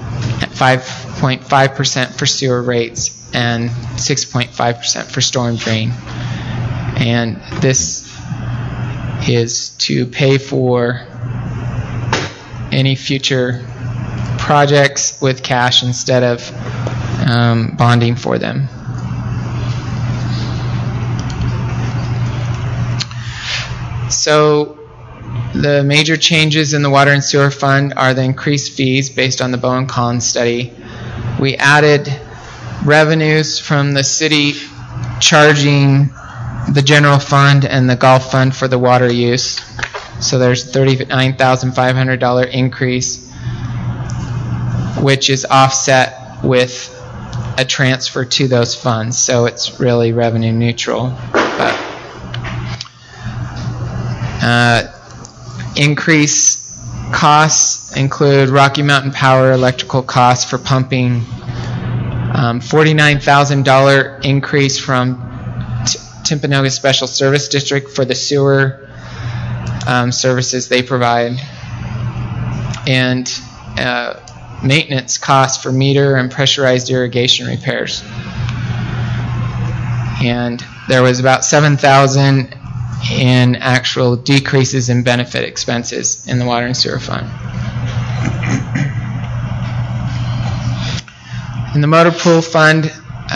5.5% for sewer rates, and 6.5% for storm drain. And this is to pay for any future projects with cash instead of bonding for them. So the major changes in the water and sewer fund are the increased fees based on the Bowen Collins study. We added revenues from the city charging the general fund and the golf fund for the water use. So there's $39,500 increase, which is offset with a transfer to those funds. So it's really revenue neutral. But increase costs include Rocky Mountain Power electrical costs for pumping, $49,000 increase from Timpanogos Special Service District for the sewer services they provide, and maintenance costs for meter and pressurized irrigation repairs. And there was about $7,000 in actual decreases in benefit expenses in the water and sewer fund. In the motor pool fund,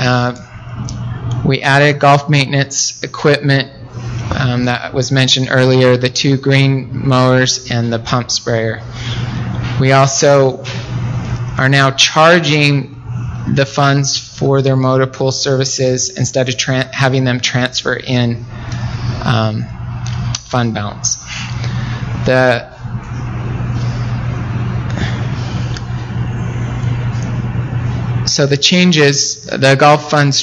we added golf maintenance equipment that was mentioned earlier, the 2 green mowers and the pump sprayer. We also are now charging the funds for their motor pool services instead of having them transfer in fund balance. So the changes, the golf funds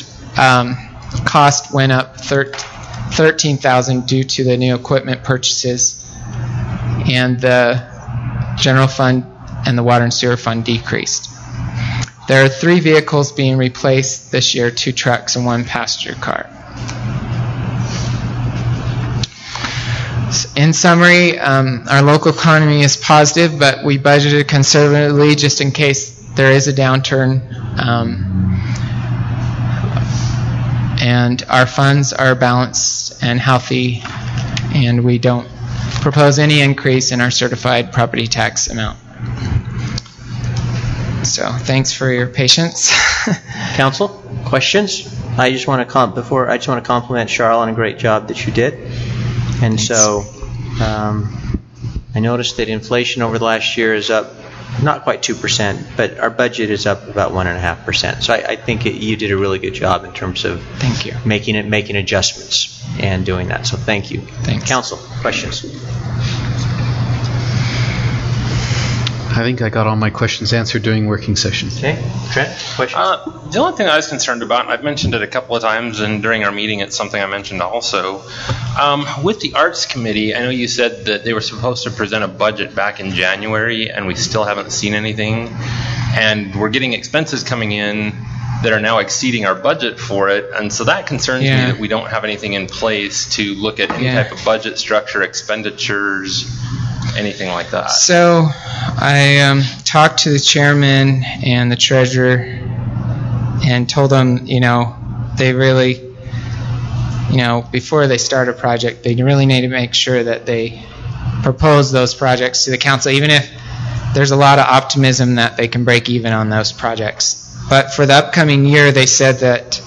cost went up $13,000 due to the new equipment purchases, and the general fund and the water and sewer fund decreased. There are 3 vehicles being replaced this year, 2 trucks and 1 passenger car. In summary, our local economy is positive, but we budgeted conservatively just in case there is a downturn. And our funds are balanced and healthy, and we don't propose any increase in our certified property tax amount. So thanks for your patience. Council, questions? I just want to compliment Charles on a great job that you did. And Thanks. So I noticed that inflation over the last year is up not quite 2%, but our budget is up about 1.5%. So I think you did a really good job in terms of Thank you. making adjustments and doing that. So thank you. Thanks. Council, questions? I think I got all my questions answered during working session. Okay. Trent, questions? The only thing I was concerned about, and I've mentioned it a couple of times, and during our meeting it's something I mentioned also, with the Arts Committee, I know you said that they were supposed to present a budget back in January, and we still haven't seen anything, and we're getting expenses coming in that are now exceeding our budget for it, and so that concerns me that we don't have anything in place to look at any type of budget structure, expenditures, anything like that. So I talked to the chairman and the treasurer and told them, they really, before they start a project, they really need to make sure that they propose those projects to the council, even if there's a lot of optimism that they can break even on those projects. But for the upcoming year, they said that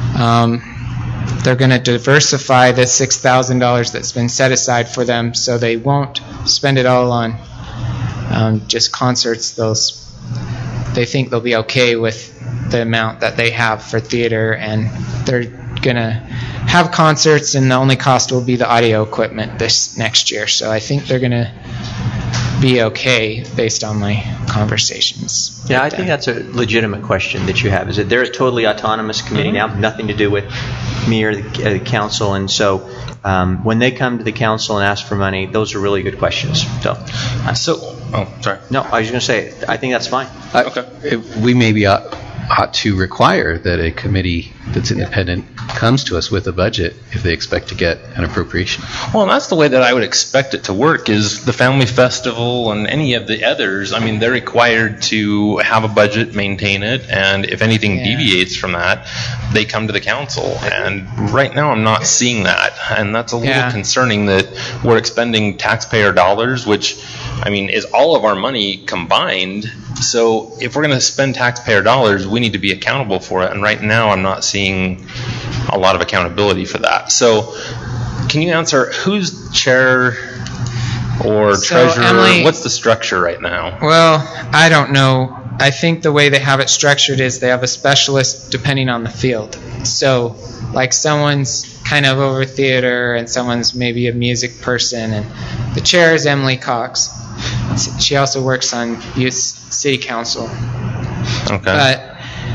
they're going to diversify the $6,000 that's been set aside for them, so they won't spend it all on just concerts. They think they'll be okay with the amount that they have for theater, and they're going to have concerts, and the only cost will be the audio equipment this next year. So I think they're going to be okay based on my conversations. Yeah, I think that's a legitimate question that you have. Is that they're a totally autonomous committee now, nothing to do with me or the council, and so when they come to the council and ask for money, those are really good questions. So, sorry. No, I was going to say, I think that's fine. Okay. We maybe ought to require that a committee that's independent comes to us with a budget if they expect to get an appropriation. Well, and that's the way that I would expect it to work, is the Family Festival and any of the others, I mean, they're required to have a budget, maintain it, and if anything deviates from that, they come to the council. And right now I'm not seeing that, and that's a little concerning that we're expending taxpayer dollars, which, I mean, is all of our money combined. So if we're going to spend taxpayer dollars, we need to be accountable for it, and right now I'm not seeing a lot of accountability for that. So can you answer who's chair or treasurer? Emily, what's the structure right now? Well, I don't know. I think the way they have it structured is they have a specialist depending on the field. So like someone's kind of over theater and someone's maybe a music person, and the chair is Emily Cox. She also works on youth city council. Okay. But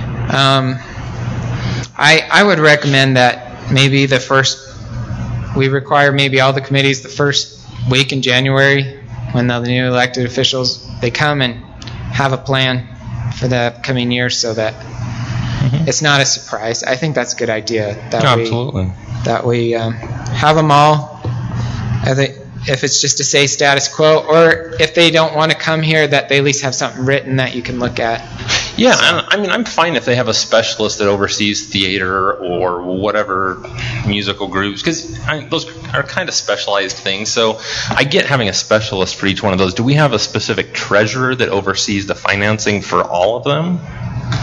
I would recommend that maybe we require maybe all the committees the first week in January, when the new elected officials, they come and have a plan for the upcoming year, so that it's not a surprise. I think that's a good idea. Absolutely. That we have them all. If it's just to say status quo, or if they don't want to come here, that they at least have something written that you can look at. Yeah, I mean, I'm fine if they have a specialist that oversees theater or whatever musical groups, because those are kind of specialized things. So I get having a specialist for each one of those. Do we have a specific treasurer that oversees the financing for all of them?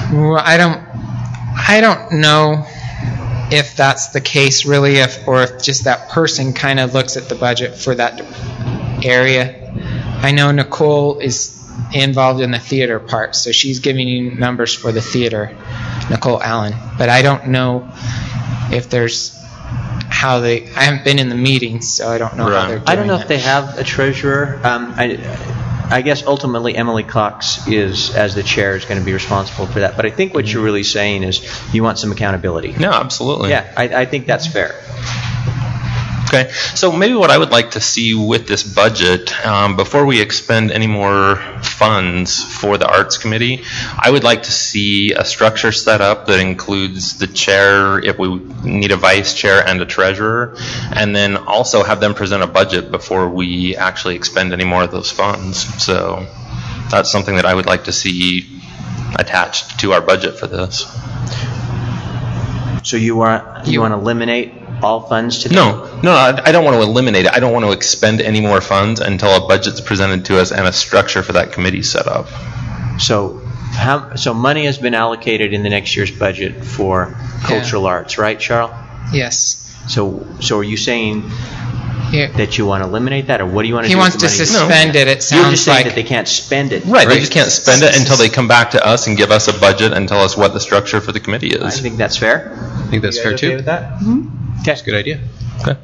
Well, I don't know if that's the case really, or if just that person kind of looks at the budget for that area. I know Nicole is involved in the theater part, so she's giving you numbers for the theater, Nicole Allen. But I don't know if there's how they. I haven't been in the meetings, so I don't know how they're doing I don't know it. if they have a treasurer. I guess ultimately Emily Cox is, as the chair, is going to be responsible for that. But I think what you're really saying is you want some accountability. No, absolutely. Yeah, I think that's fair. Okay, so maybe what I would like to see with this budget, before we expend any more funds for the Arts Committee, I would like to see a structure set up that includes the chair, if we need a vice chair and a treasurer, and then also have them present a budget before we actually expend any more of those funds. So that's something that I would like to see attached to our budget for this. So you want to eliminate all funds to No, I don't want to eliminate it. I don't want to expend any more funds until a budget's presented to us and a structure for that committee set up. So money has been allocated in the next year's budget for cultural arts, right, Charles? Yes. So are you saying that you want to eliminate that, or what do you want to do? He wants to suspend it. It sounds You're just saying like that they can't spend it. Right, they just can't spend it until they come back to us and give us a budget and tell us what the structure for the committee is. I think that's fair. I think that's You fair guys too. okay with that? Mm-hmm. That's a good idea. Okay.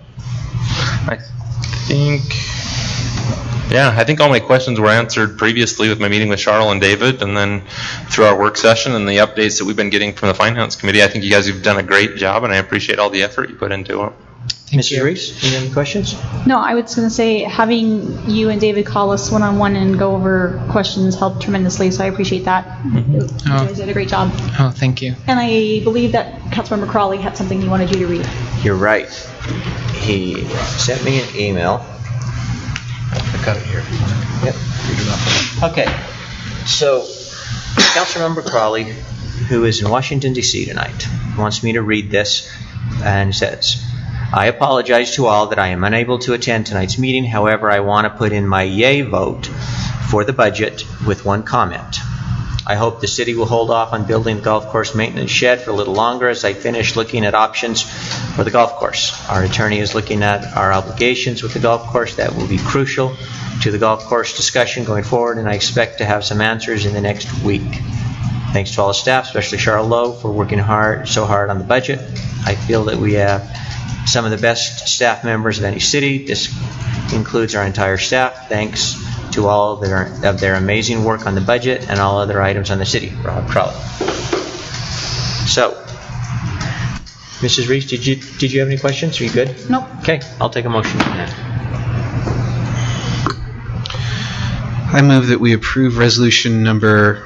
I think all my questions were answered previously with my meeting with Charles and David, and then through our work session and the updates that we've been getting from the Finance Committee. I think you guys have done a great job, and I appreciate all the effort you put into it. Mrs. Reese, you have any questions? No, I was going to say having you and David call us one-on-one and go over questions helped tremendously, so I appreciate that. You guys did a great job. Oh, thank you. And I believe that Councilmember Crawley had something he wanted you to read. You're right. He sent me an email. I've got it here. Yep. Okay. So, Councilmember Crawley, who is in Washington, D.C. tonight, wants me to read this, and says, I apologize to all that I am unable to attend tonight's meeting. However, I want to put in my yay vote for the budget with one comment. I hope the city will hold off on building the golf course maintenance shed for a little longer as I finish looking at options for the golf course. Our attorney is looking at our obligations with the golf course. That will be crucial to the golf course discussion going forward, and I expect to have some answers in the next week. Thanks to all the staff, especially Charles Lowe, for working so hard on the budget. I feel that we have some of the best staff members of any city. This includes our entire staff. Thanks to all of their amazing work on the budget and all other items on the city. Rob Crawley. So, Mrs. Reese, did you have any questions? Are you good? Nope. Okay, I'll take a motion on that. I move that we approve resolution number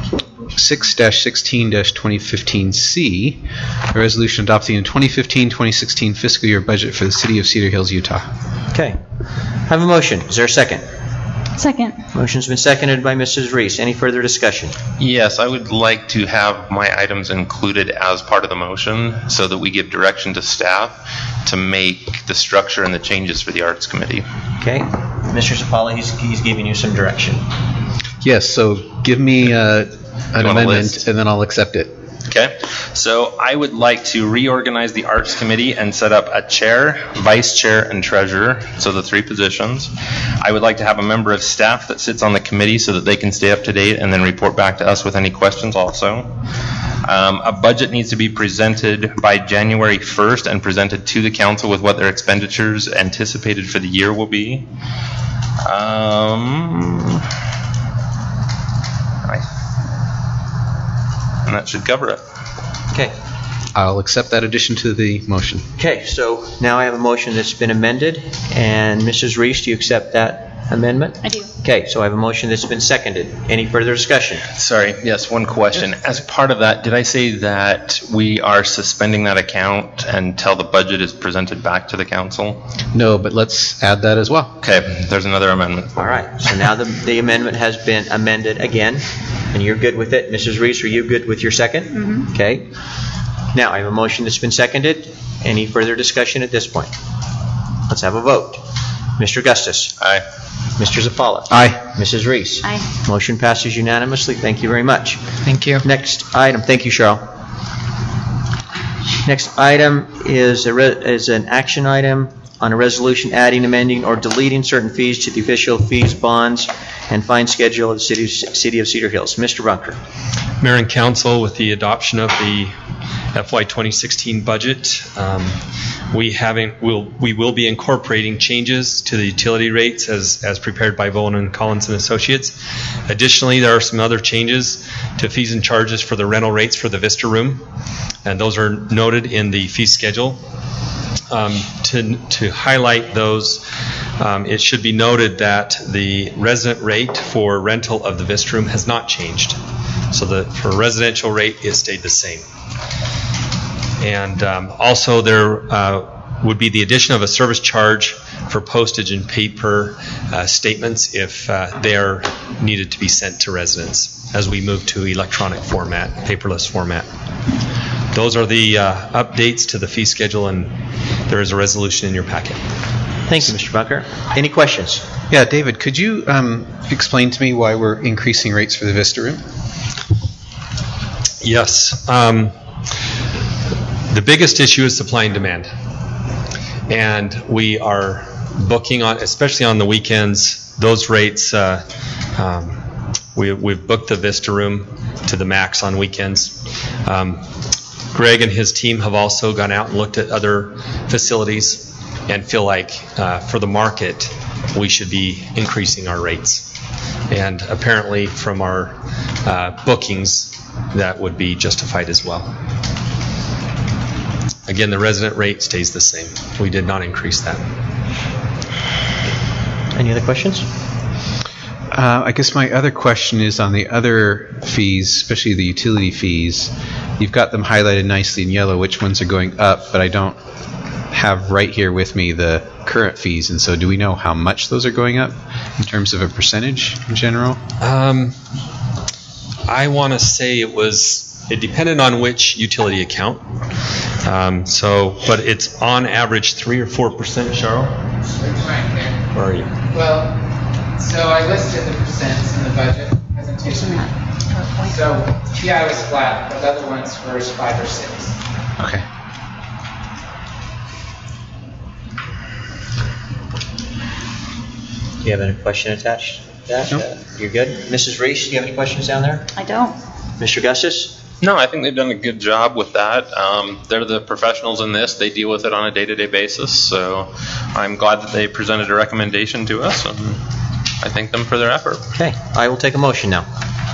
6-16-2015C, a resolution adopting a 2015-2016 fiscal year budget for the city of Cedar Hills, Utah. Okay. I have a motion. Is there a second? Second. Motion's been seconded by Mrs. Reese. Any further discussion? Yes, I would like to have my items included as part of the motion so that we give direction to staff to make the structure and the changes for the Arts Committee. Okay. Mr. Zapala, he's giving you some direction. Yes, so give me an amendment and then I'll accept it. Okay, so I would like to reorganize the Arts Committee and set up a chair, vice chair, and treasurer, so the three positions. I would like to have a member of staff that sits on the committee so that they can stay up to date and then report back to us with any questions also. A budget needs to be presented by January 1st and presented to the council with what their expenditures anticipated for the year will be. And that should cover it. Okay. I'll accept that addition to the motion. Okay, so now I have a motion that's been amended. And Mrs. Reese, do you accept that amendment? I do. Okay, so I have a motion that's been seconded. Any further discussion? Sorry, yes, one question. As part of that, did I say that we are suspending that account until the budget is presented back to the council? No, but let's add that as well. Okay, there's another amendment. All right, so now the amendment has been amended again, and you're good with it. Mrs. Reese, are you good with your second? Mm-hmm. Okay. Now I have a motion that's been seconded. Any further discussion at this point? Let's have a vote. Mr. Augustus. Aye. Mr. Zapala. Aye. Mrs. Reese? Aye. Motion passes unanimously. Thank you very much. Thank you. Next item. Thank you, Cheryl. Next item is an action item on a resolution adding, amending, or deleting certain fees to the official fees, bonds, and fine schedule of the City of Cedar Hills. Mr. Bunker. Mayor and Council, with the adoption of the FY 2016 budget, we will be incorporating changes to the utility rates as prepared by Bowen & Collins and Associates. Additionally, there are some other changes to fees and charges for the rental rates for the Vista Room, and those are noted in the fee schedule. To highlight those, it should be noted that the resident rate for rental of the Vista Room has not changed. So for residential rate, it stayed the same. And also there would be the addition of a service charge for postage and paper statements if they are needed to be sent to residents as we move to electronic format, paperless format. Those are the updates to the fee schedule, and there is a resolution in your packet. Thank you, Mr. Bunker. Any questions? Yeah, David, could you explain to me why we're increasing rates for the Vista Room? Yes. The biggest issue is supply and demand. And we are booking on, especially on the weekends, those rates, we've booked the Vista Room to the max on weekends. Greg and his team have also gone out and looked at other facilities and feel like for the market, we should be increasing our rates. And apparently from our bookings, that would be justified as well. Again, the resident rate stays the same. We did not increase that. Any other questions? I guess my other question is on the other fees, especially the utility fees. You've got them highlighted nicely in yellow, which ones are going up, but I don't have right here with me the current fees. And so do we know how much those are going up in terms of a percentage in general? I want to say it depended on which utility account. But it's on average 3 or 4%, Cheryl? It's right here. Where are you? Well, so I listed the percents in the budget presentation. So TI was flat, but the other ones were 5 or 6. Okay. Do you have any question attached to that? Nope. You're good? Mrs. Reese, do you have any questions down there? I don't. Mr. Gustis? No, I think they've done a good job with that. They're the professionals in this. They deal with it on a day-to-day basis. So I'm glad that they presented a recommendation to us, and I thank them for their effort. Okay, I will take a motion now.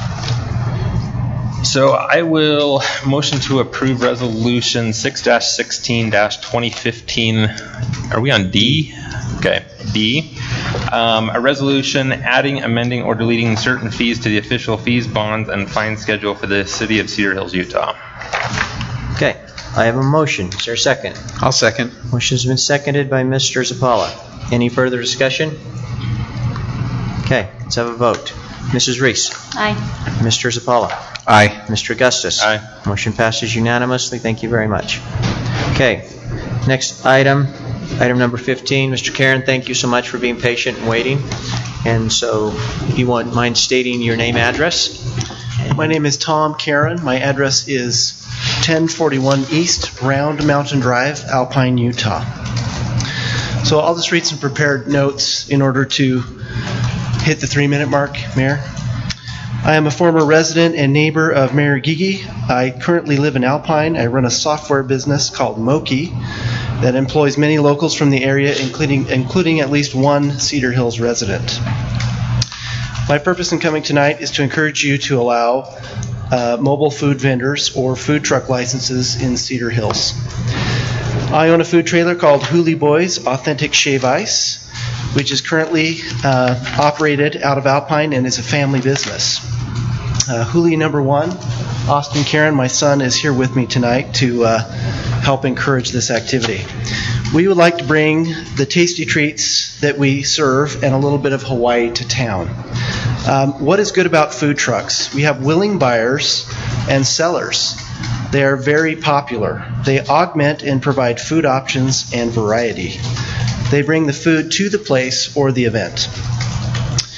So I will motion to approve Resolution 6-16-2015. Are we on D? Okay, D. A resolution adding, amending, or deleting certain fees to the official fees, bonds, and fine schedule for the City of Cedar Hills, Utah. Okay, I have a motion. Is there a second? I'll second. Motion has been seconded by Mr. Zappala. Any further discussion? Okay, let's have a vote. Mrs. Reese? Aye. Mr. Zappala? Aye. Mr. Augustus? Aye. Motion passes unanimously. Thank you very much. Okay, next item, item number 15. Mr. Karen, thank you so much for being patient and waiting. And so, if you wouldn't mind stating your name, address. My name is Tom Karen. My address is 1041 East Round Mountain Drive, Alpine, Utah. So I'll just read some prepared notes in order to hit the 3-minute mark, Mayor. I am a former resident and neighbor of Mayor Gigi. I currently live in Alpine. I run a software business called Moki that employs many locals from the area, including at least one Cedar Hills resident. My purpose in coming tonight is to encourage you to allow mobile food vendors or food truck licenses in Cedar Hills. I own a food trailer called Hoolie Boys Authentic Shave Ice, which is currently operated out of Alpine and is a family business. Hoolie number 1, Austin Karen, my son, is here with me tonight to help encourage this activity. We would like to bring the tasty treats that we serve and a little bit of Hawaii to town. What is good about food trucks? We have willing buyers and sellers. They are very popular. They augment and provide food options and variety. They bring the food to the place or the event.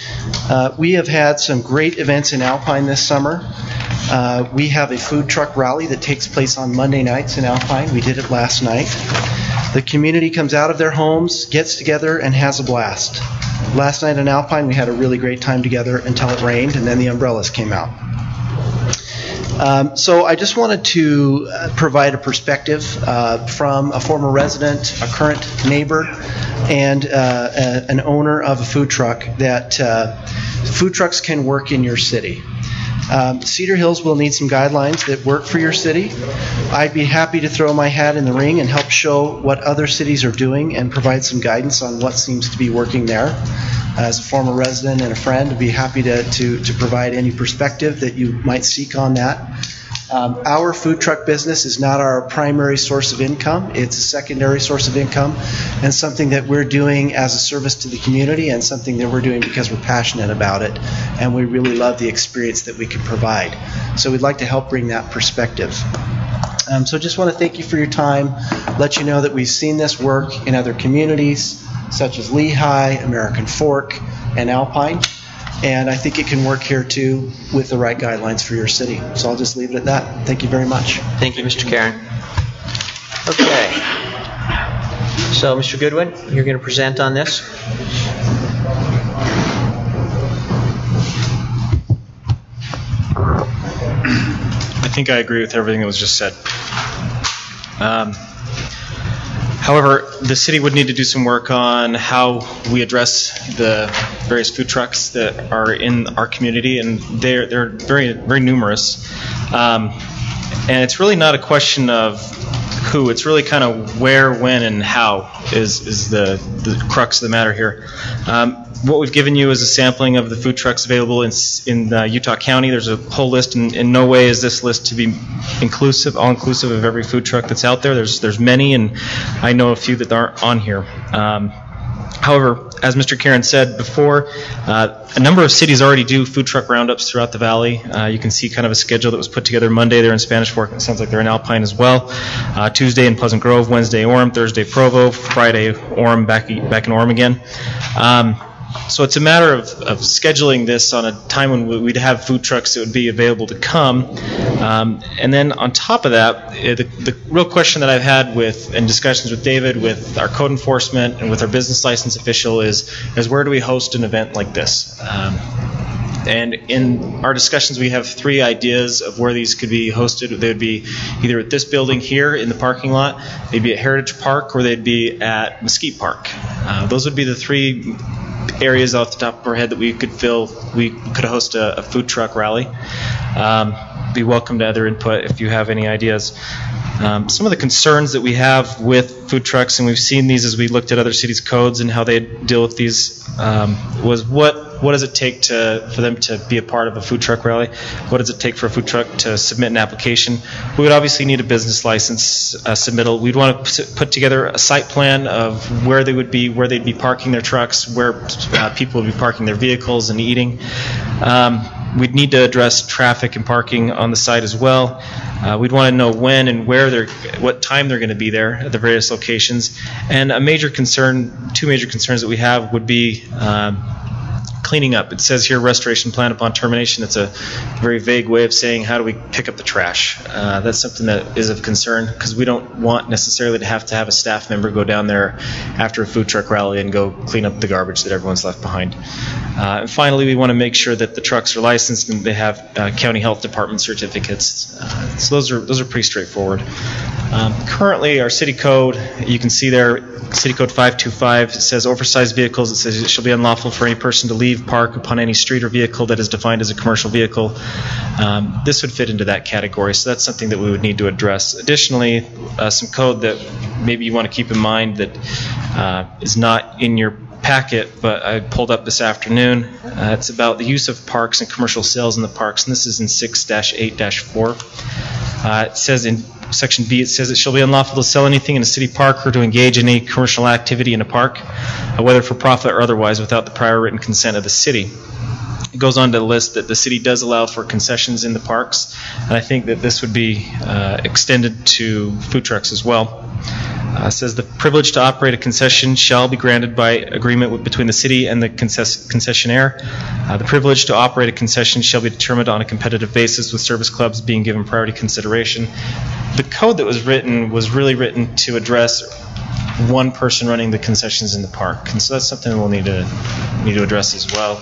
We have had some great events in Alpine this summer. We have a food truck rally that takes place on Monday nights in Alpine. We did it last night. The community comes out of their homes, gets together, and has a blast. Last night in Alpine, we had a really great time together until it rained, and then the umbrellas came out. So I just wanted to provide a perspective from a former resident, a current neighbor, and an owner of a food truck that food trucks can work in your city. Cedar Hills will need some guidelines that work for your city. I'd be happy to throw my hat in the ring and help show what other cities are doing and provide some guidance on what seems to be working there. As a former resident and a friend, I'd be happy to provide any perspective that you might seek on that. Our food truck business is not our primary source of income. It's a secondary source of income and something that we're doing as a service to the community and something that we're doing because we're passionate about it and we really love the experience that we can provide. So we'd like to help bring that perspective. So just want to thank you for your time, let you know that we've seen this work in other communities such as Lehigh, American Fork, and Alpine. And I think it can work here too with the right guidelines for your city. So I'll just leave it at that. Thank you very much. Thank you, Mr. Karen. Okay. So, Mr. Goodwin, you're going to present on this? I think I agree with everything that was just said. However, the city would need to do some work on how we address the various food trucks that are in our community, and they're very, very numerous. And it's really not a question of who, it's really kind of where, when, and how is the crux of the matter here. What we've given you is a sampling of the food trucks available in Utah County. There's a whole list, and in no way is this list to be all inclusive of every food truck that's out there. There's many, and I know a few that aren't on here. However, as Mr. Karen said before, a number of cities already do food truck roundups throughout the valley. You can see kind of a schedule that was put together Monday. They're in Spanish Fork. It sounds like they're in Alpine as well. Tuesday in Pleasant Grove, Wednesday Orem, Thursday Provo, Friday Orem, back in Orem again. So it's a matter of scheduling this on a time when we'd have food trucks that would be available to come. And then on top of that, the real question that I've had in discussions with David, with our code enforcement, and with our business license official is where do we host an event like this? And in our discussions, we have 3 ideas of where these could be hosted. They would be either at this building here in the parking lot, they'd be at Heritage Park, or they'd be at Mesquite Park. Those would be the 3 areas off the top of our head that we could host a food truck rally. Be welcome to other input if you have any ideas. Some of the concerns that we have with food trucks, and we've seen these as we looked at other cities' codes and how they deal with these, was what does it take for them to be a part of a food truck rally? What does it take for a food truck to submit an application? We would obviously need a business license submittal. We'd want to put together a site plan of where they would be, where they'd be parking their trucks, where people would be parking their vehicles and eating. We'd need to address traffic and parking on the site as well. We'd want to know when and what time they're going to be there at the various locations. And two major concerns that we have would be cleaning up. It says here restoration plan upon termination. It's a very vague way of saying how do we pick up the trash. That's something that is of concern because we don't want necessarily to have a staff member go down there after a food truck rally and go clean up the garbage that everyone's left behind. And finally, we want to make sure that the trucks are licensed and they have county health department certificates. So those are pretty straightforward. Currently, our city code, you can see there, City Code 525, it says oversized vehicles. It says it shall be unlawful for any person to leave, park upon any street or vehicle that is defined as a commercial vehicle. This would fit into that category, so that's something that we would need to address. Additionally, some code that maybe you want to keep in mind that is not in your packet, but I pulled up this afternoon. It's about the use of parks and commercial sales in the parks, and this is in 6-8-4. It says in Section B, it says it shall be unlawful to sell anything in a city park or to engage in any commercial activity in a park, whether for profit or otherwise, without the prior written consent of the city. It goes on to list that the city does allow for concessions in the parks, and I think that this would be extended to food trucks as well. says the privilege to operate a concession shall be granted by agreement between the city and the concessionaire. The privilege to operate a concession shall be determined on a competitive basis, with service clubs being given priority consideration. The code that was really written to address one person running the concessions in the park, and so that's something we'll need to address as well.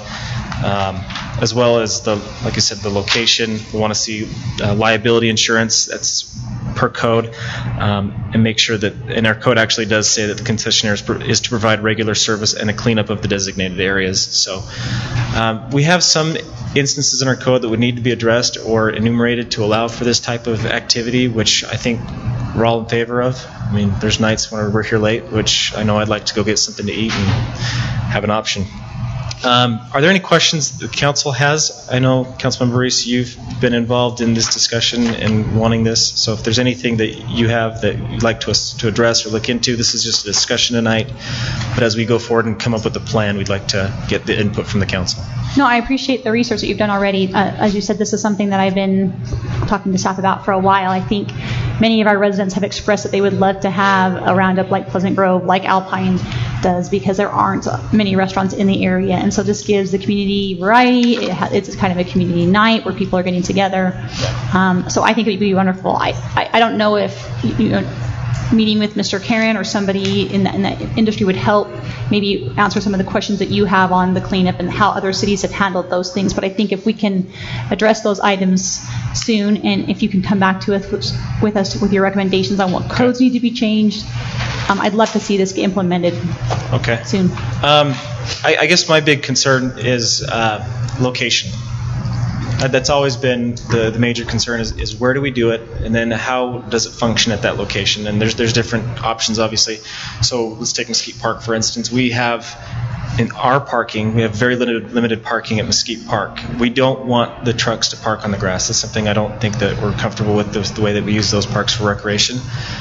As well as like I said, the location. We want to see liability insurance. That's per code, and make sure that, and our code actually does say that the concessionaire is to provide regular service and a cleanup of the designated areas. So we have some instances in our code that would need to be addressed or enumerated to allow for this type of activity, which I think we're all in favor of. I mean, there's nights when we're here late, which I know I'd like to go get something to eat and have an option. Are there any questions the council has? I know, Councilmember Reese, you've been involved in this discussion and wanting this. So if there's anything that you have that you'd like us to address or look into, this is just a discussion tonight. But as we go forward and come up with a plan, we'd like to get the input from the council. No, I appreciate the research that you've done already. As you said, this is something that I've been talking to staff about for a while. I think many of our residents have expressed that they would love to have a roundup like Pleasant Grove, like Alpine does, because there aren't many restaurants in the area. And so this gives the community variety. It's kind of a community night where people are getting together. So I think it would be wonderful. I don't know if meeting with Mr. Karen or somebody in that industry would help maybe answer some of the questions that you have on the cleanup and how other cities have handled those things. But I think if we can address those items soon, and if you can come back to us with your recommendations on what codes need to be changed, I'd love to see this get implemented soon. I guess my big concern is location. That's always been the major concern is where do we do it, and then how does it function at that location? And there's different options, obviously. So let's take Mesquite Park, for instance. We have, in our parking, we have very limited parking at Mesquite Park. We don't want the trucks to park on the grass. That's something I don't think that we're comfortable with, the way that we use those parks for recreation.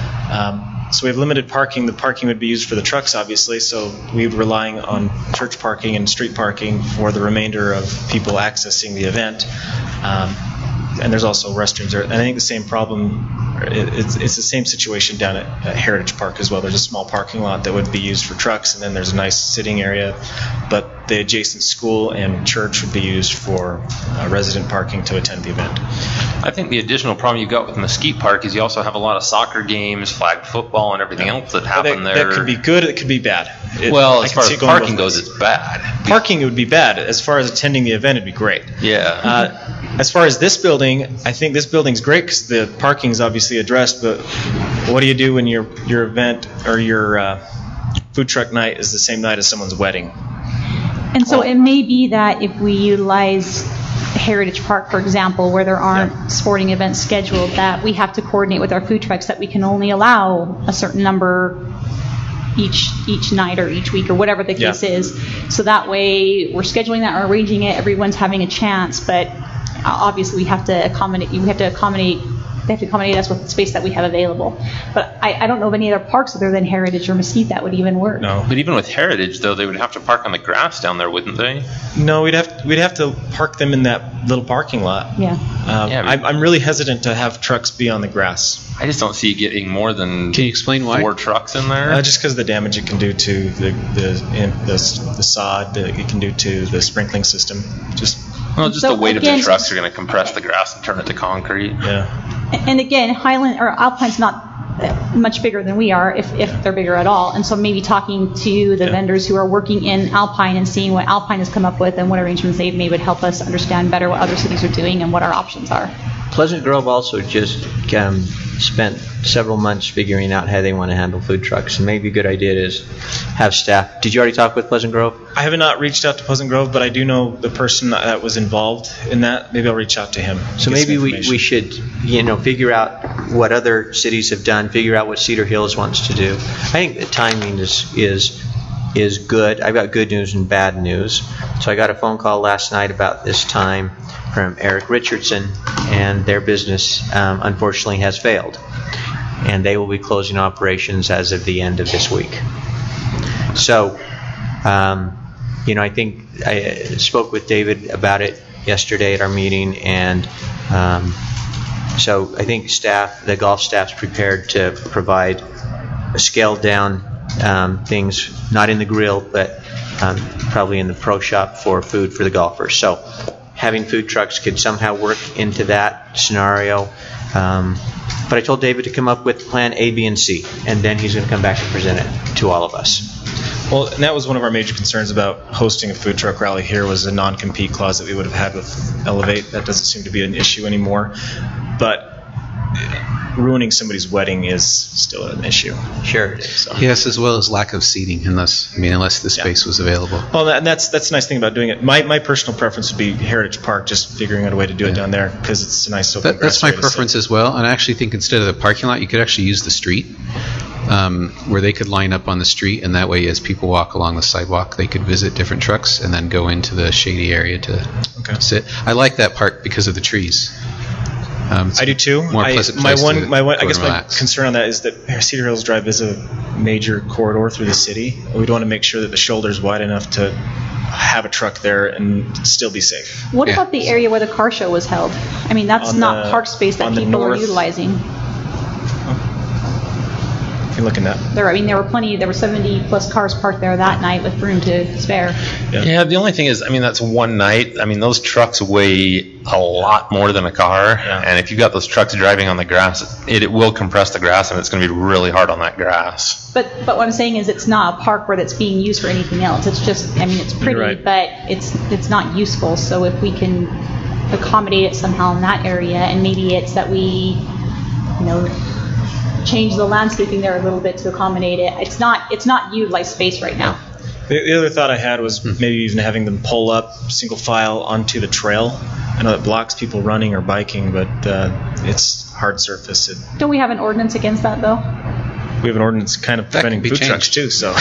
So we have limited parking. The parking would be used for the trucks, obviously, so we're relying on church parking and street parking for the remainder of people accessing the event. And there's also restrooms there. And I think the same problem, it's the same situation down at Heritage Park as well. There's a small parking lot that would be used for trucks, and then there's a nice sitting area. But the adjacent school and church would be used for resident parking to attend the event. I think the additional problem you've got with Mesquite Park is you also have a lot of soccer games, flag football, and everything else that happen there. That could be good, it could be bad. As far as parking goes, it's bad. Parking would be bad. As far as attending the event, it'd be great. Yeah. As far as this building, I think this building's great because the parking's obviously addressed, but what do you do when your event or your food truck night is the same night as someone's wedding? And so it may be that if we utilize Heritage Park, for example, where there aren't sporting events scheduled, that we have to coordinate with our food trucks that we can only allow a certain number each night or each week or whatever the case is. So that way we're scheduling that or arranging it, everyone's having a chance, but obviously we have to accommodate they have to accommodate us with the space that we have available. But I don't know of any other parks other than Heritage or Mesquite that would even work. No, but even with Heritage, though, they would have to park on the grass down there, wouldn't they? No, we'd have to park them in that little parking lot. Yeah. I'm really hesitant to have trucks be on the grass. I just don't see getting more than. Can you explain why? 4 trucks in there. Just because of the damage it can do to the sod, it can do to the sprinkling system. The weight of the trucks are going to compress the grass and turn it to concrete. Yeah. And again, Highland or Alpine's not much bigger than we are, if they're bigger at all. And so maybe talking to the vendors who are working in Alpine and seeing what Alpine has come up with and what arrangements they've made would help us understand better what other cities are doing and what our options are. Pleasant Grove also just spent several months figuring out how they want to handle food trucks. And maybe a good idea is have staff. Did you already talk with Pleasant Grove? I have not reached out to Pleasant Grove, but I do know the person that was involved in that. Maybe I'll reach out to him. So maybe we should, figure out what other cities have done, figure out what Cedar Hills wants to do. I think the timing is good. I've got good news and bad news. So I got a phone call last night about this time from Eric Richardson, and their business unfortunately has failed. And they will be closing operations as of the end of this week. So, I think I spoke with David about it yesterday at our meeting, and so I think the golf staff's prepared to provide scaled down things, not in the grill, but probably in the pro shop for food for the golfers. So having food trucks could somehow work into that scenario. But I told David to come up with plan A, B, and C, and then he's going to come back and present it to all of us. Well, and that was one of our major concerns about hosting a food truck rally here, was a non-compete clause that we would have had with Elevate. That doesn't seem to be an issue anymore. But ruining somebody's wedding is still an issue. Sure. So. Yes, as well as lack of seating, unless the space was available. Well, and that's the nice thing about doing it. My personal preference would be Heritage Park, just figuring out a way to do it down there, because it's a nice open grass That's my area to preference sit. as well, and I actually think instead of the parking lot, you could actually use the street, where they could line up on the street, and that way as people walk along the sidewalk, they could visit different trucks and then go into the shady area to sit. I like that part because of the trees. I do too. More pleasant place I to guess my relax. concern on that is that Cedar Hills Drive is a major corridor through the city. We'd want to make sure that the shoulder's wide enough to have a truck there and still be safe. What about the area where the car show was held? I mean, that's not park space that people are utilizing. You're looking at. There were 70 plus cars parked there that night with room to spare. Yeah, the only thing is, that's one night. Those trucks weigh a lot more than a car, and if you've got those trucks driving on the grass, it will compress the grass, and it's going to be really hard on that grass. But what I'm saying is, it's not a park where that's being used for anything else. It's just, it's pretty, right. but it's not useful. So if we can accommodate it somehow in that area, and maybe it's that we, change the landscaping there a little bit to accommodate it. It's not utilized space right now. The other thought I had was maybe even having them pull up single file onto the trail. I know it blocks people running or biking, but it's hard surface. Don't we have an ordinance against that, though? We have an ordinance kind of preventing food trucks too, so.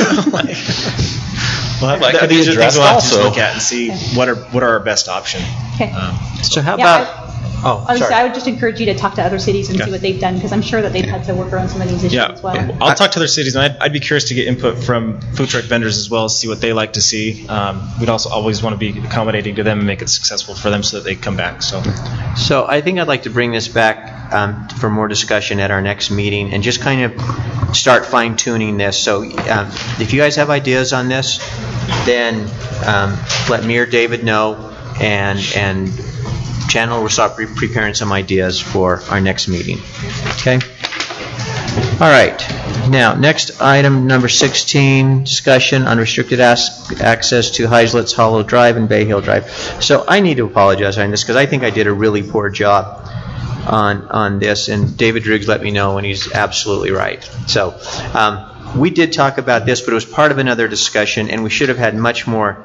These are things we'll have to look at and see what are our best option. Okay. So how about... I would just encourage you to talk to other cities and see what they've done, because I'm sure that they've had to work around some of these issues as well. I'll talk to other cities, and I'd be curious to get input from food truck vendors as well, see what they like to see. We'd also always want to be accommodating to them and make it successful for them so that they come back. So I think I'd like to bring this back for more discussion at our next meeting and just kind of start fine-tuning this. So if you guys have ideas on this, then let me or David know, and Chandler will start preparing some ideas for our next meeting. Okay? All right. Now, next item, number 16, discussion unrestricted access to Heislitz Hollow Drive and Bay Hill Drive. So I need to apologize on this because I think I did a really poor job on this, and David Driggs let me know, and he's absolutely right. So we did talk about this, but it was part of another discussion, and we should have had much more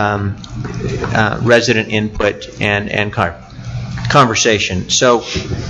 resident input and conversation. So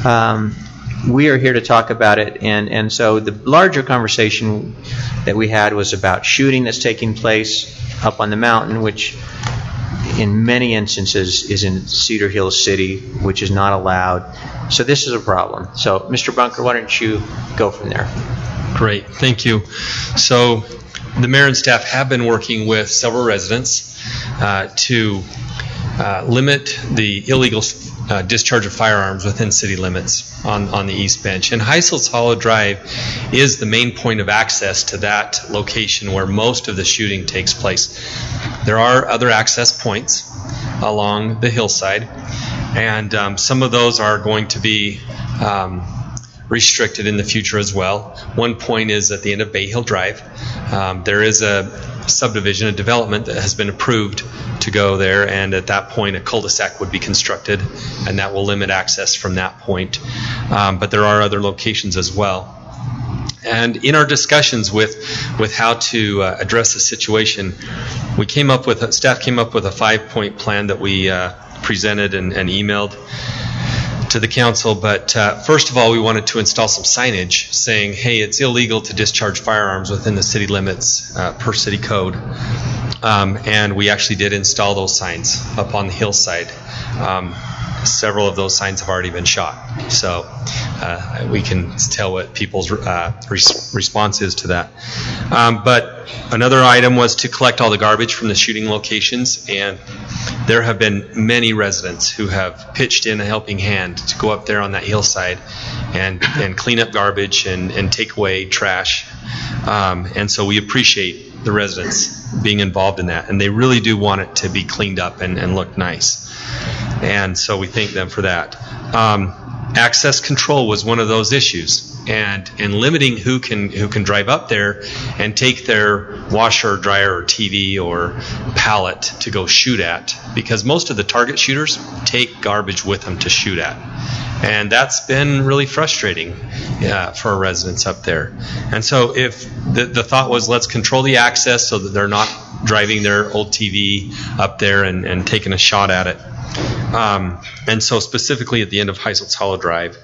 we are here to talk about it, and so the larger conversation that we had was about shooting that's taking place up on the mountain, which in many instances is in Cedar Hills City, which is not allowed. So this is a problem. So Mr. Bunker, why don't you go from there? Great, thank you. So the mayor and staff have been working with several residents to limit the illegal discharge of firearms within city limits on the East Bench. And Heislitz Hollow Drive is the main point of access to that location where most of the shooting takes place. There are other access points along the hillside, and some of those are going to be restricted in the future as well. One point is at the end of Bay Hill Drive. There is a subdivision, a development that has been approved to go there, and at that point a cul-de-sac would be constructed, and that will limit access from that point. But there are other locations as well. And in our discussions with how to address the situation, staff came up with a 5-point plan that we presented and emailed to the council. But first of all, we wanted to install some signage saying, hey, it's illegal to discharge firearms within the city limits per city code. And we actually did install those signs up on the hillside. Several of those signs have already been shot. So we can tell what people's response is to that. But another item was to collect all the garbage from the shooting locations, and there have been many residents who have pitched in a helping hand to go up there on that hillside and clean up garbage and take away trash. And so we appreciate the residents being involved in that. And they really do want it to be cleaned up and look nice. And so we thank them for that. Access control was one of those issues. And limiting who can drive up there and take their washer or dryer or TV or pallet to go shoot at, because most of the target shooters take garbage with them to shoot at. And that's been really frustrating for our residents up there. And so if the thought was, let's control the access so that they're not driving their old TV up there and taking a shot at it. And so specifically at the end of Heisels Hollow Drive,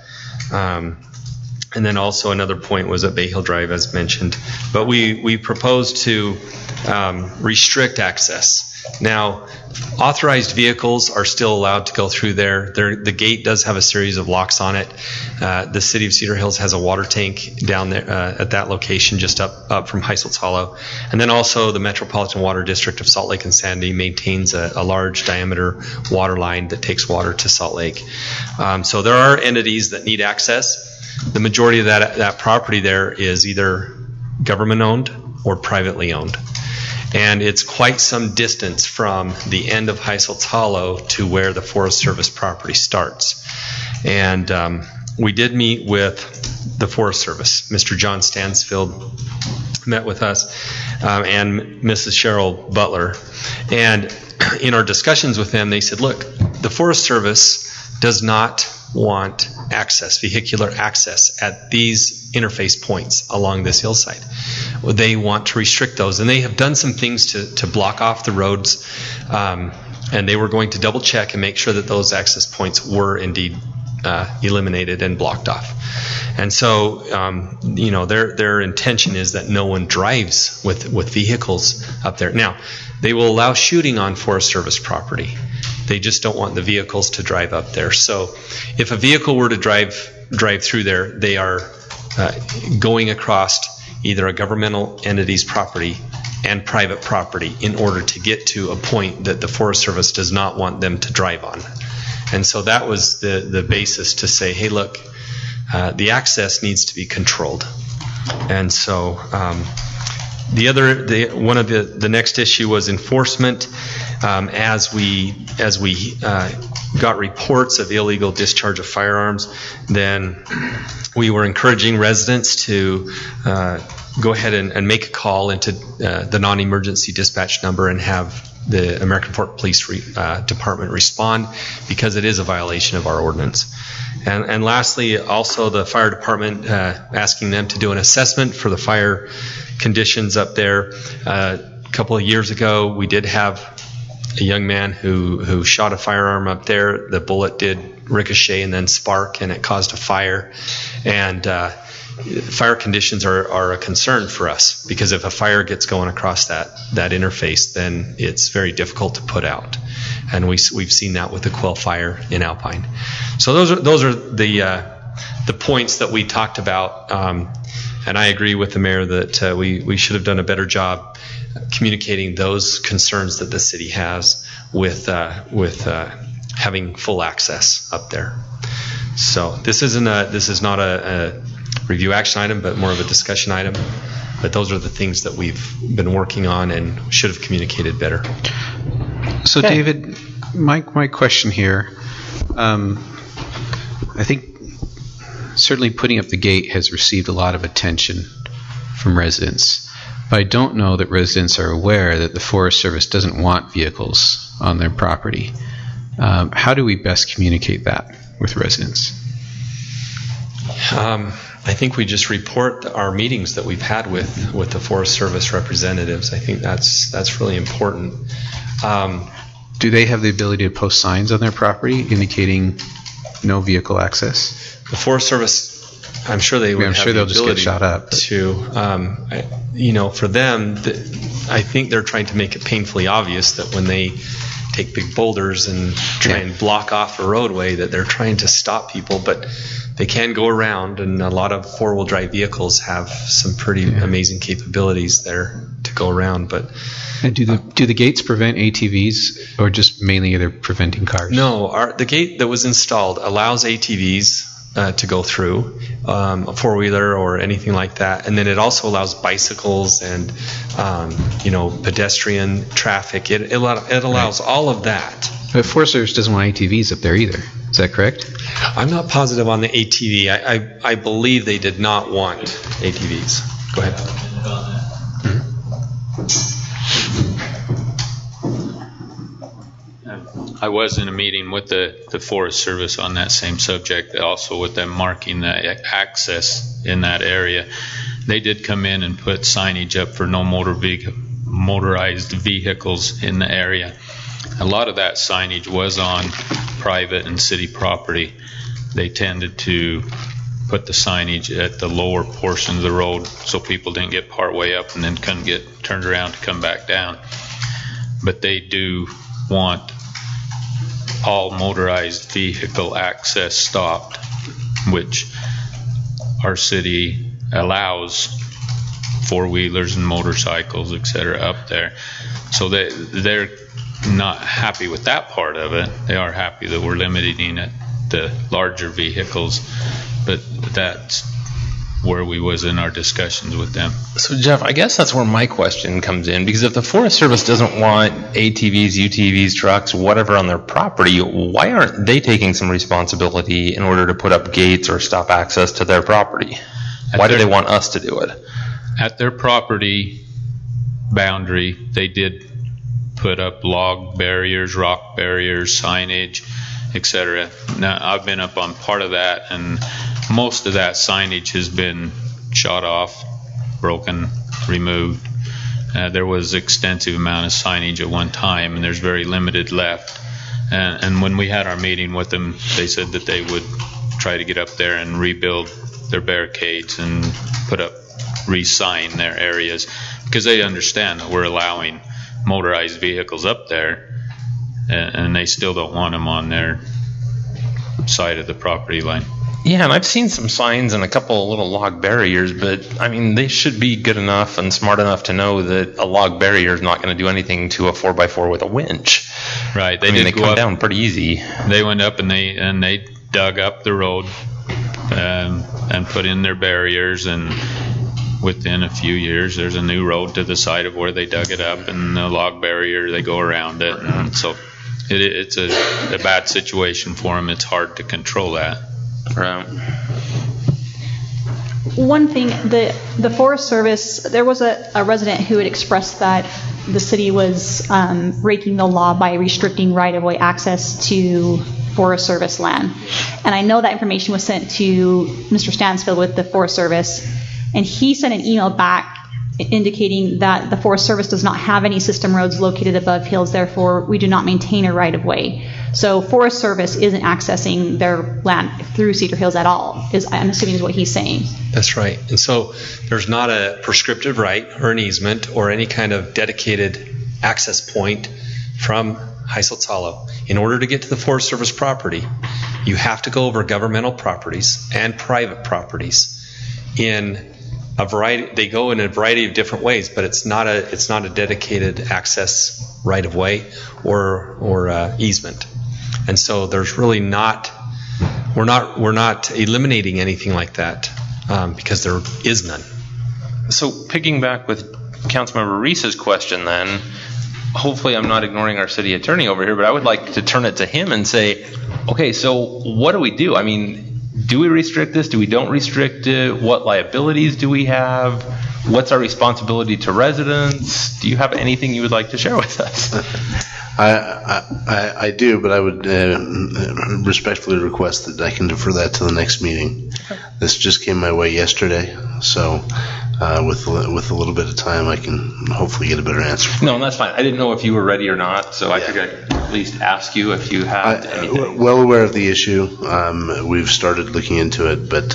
and then also another point was at Bay Hill Drive, as mentioned. But we proposed to restrict access. Now, authorized vehicles are still allowed to go through there. The gate does have a series of locks on it. The city of Cedar Hills has a water tank down there at that location just up from Heisels Hollow. And then also the Metropolitan Water District of Salt Lake and Sandy maintains a large diameter water line that takes water to Salt Lake. So there are entities that need access. The majority of that property there is either government-owned or privately owned. And it's quite some distance from the end of Heisels Hollow to where the Forest Service property starts. And we did meet with the Forest Service. Mr. John Stansfield met with us and Mrs. Cheryl Butler. And in our discussions with them, they said, look, the Forest Service does not want access, vehicular access at these interface points along this hillside. They want to restrict those, and they have done some things to block off the roads, and they were going to double check and make sure that those access points were indeed eliminated and blocked off. And so, their intention is that no one drives with vehicles up there. Now, they will allow shooting on Forest Service property. They just don't want the vehicles to drive up there. So if a vehicle were to drive through there, they are going across either a governmental entity's property and private property in order to get to a point that the Forest Service does not want them to drive on. And so that was the basis to say, hey, look, the access needs to be controlled. And so one of the next issue was enforcement. As we got reports of illegal discharge of firearms, then we were encouraging residents to go ahead and make a call into the non-emergency dispatch number and have the American Fork Police Department respond, because it is a violation of our ordinance. And lastly, also the fire department, asking them to do an assessment for the fire conditions up there. A couple of years ago, we did have a young man who shot a firearm up there. The bullet did ricochet and then spark, and it caused a fire. And fire conditions are a concern for us, because if a fire gets going across that interface, then it's very difficult to put out. And we've seen that with the Quail Fire in Alpine. So those are the points that we talked about. And I agree with the mayor that we should have done a better job communicating those concerns that the city has with having full access up there. So this is not a review action item, but more of a discussion item. But those are the things that we've been working on and should have communicated better. So David, my question here, I think certainly putting up the gate has received a lot of attention from residents. But I don't know that residents are aware that the Forest Service doesn't want vehicles on their property. How do we best communicate that with residents? I think we just report our meetings that we've had with the Forest Service representatives. I think that's really important. Do they have the ability to post signs on their property indicating no vehicle access? The Forest Service, I'm sure they would have the they'll just get shot up. To, for them, I think they're trying to make it painfully obvious that when they take big boulders and try and block off a roadway, that they're trying to stop people, but they can go around, and a lot of four-wheel drive vehicles have some pretty amazing capabilities there to could go around, but And do the gates prevent ATVs, or just mainly they're preventing cars? no, the gate that was installed allows ATVs to go through, a four-wheeler or anything like that, and then it also allows bicycles and pedestrian traffic. It allows all of that. But Forest Service doesn't want ATVs up there either. Is that correct? I'm not positive on the ATV. I believe they did not want ATVs. Go ahead. I was in a meeting with the Forest Service on that same subject, also with them marking the access in that area. They did come in and put signage up for no motorized vehicles in the area. A lot of that signage was on private and city property. They tended to put the signage at the lower portion of the road so people didn't get part way up and then couldn't get turned around to come back down. But they do want all motorized vehicle access stopped, which our city allows four-wheelers and motorcycles, etc., up there. So they're not happy with that part of it. They are happy that we're limiting it to larger vehicles, but that's where we was in our discussions with them. So Jeff, I guess that's where my question comes in, because if the Forest Service doesn't want ATVs, UTVs, trucks, whatever on their property, why aren't they taking some responsibility in order to put up gates or stop access to their property? Why do they want us to do it? At their property boundary, they did put up log barriers, rock barriers, signage, etc. Now, I've been up on part of that, and most of that signage has been shot off, broken, removed. There was extensive amount of signage at one time, and there's very limited left. And when we had our meeting with them, they said that they would try to get up there and rebuild their barricades and put up, re-sign their areas, because they understand that we're allowing motorized vehicles up there, and they still don't want them on their side of the property line. Yeah, and I've seen some signs and a couple of little log barriers, but I mean, they should be good enough and smart enough to know that a log barrier is not going to do anything to a 4x4 with a winch. Right. They come down pretty easy. They went up and they dug up the road and put in their barriers, and within a few years, there's a new road to the side of where they dug it up, and the log barrier, they go around it. And so it's a bad situation for them. It's hard to control that. Right. One thing, the Forest Service, there was a resident who had expressed that the city was breaking the law by restricting right-of-way access to Forest Service land. And I know that information was sent to Mr. Stansfield with the Forest Service, and he sent an email back indicating that the Forest Service does not have any system roads located above hills, therefore we do not maintain a right-of-way. So Forest Service isn't accessing their land through Cedar Hills at all, I'm assuming is what he's saying. That's right. And so there's not a prescriptive right or an easement or any kind of dedicated access point from Heiselt's Hollow. In order to get to the Forest Service property, you have to go over governmental properties and private properties in a variety. They go in a variety of different ways, but it's not a dedicated access right of way or easement. And so there's really not. We're not eliminating anything like that because there is none. So picking back with Councilmember Reese's question, then hopefully I'm not ignoring our city attorney over here, but I would like to turn it to him and say, okay, so what do we do? I mean, do we restrict this? Do we don't restrict it? What liabilities do we have? What's our responsibility to residents? Do you have anything you would like to share with us? I do, but I would respectfully request that I can defer that to the next meeting. Okay. This just came my way yesterday, so with a little bit of time, I can hopefully get a better answer. No, that's fine. I didn't know if you were ready or not, so I figured I'd at least ask you if you had anything. Well aware of the issue. We've started looking into it, but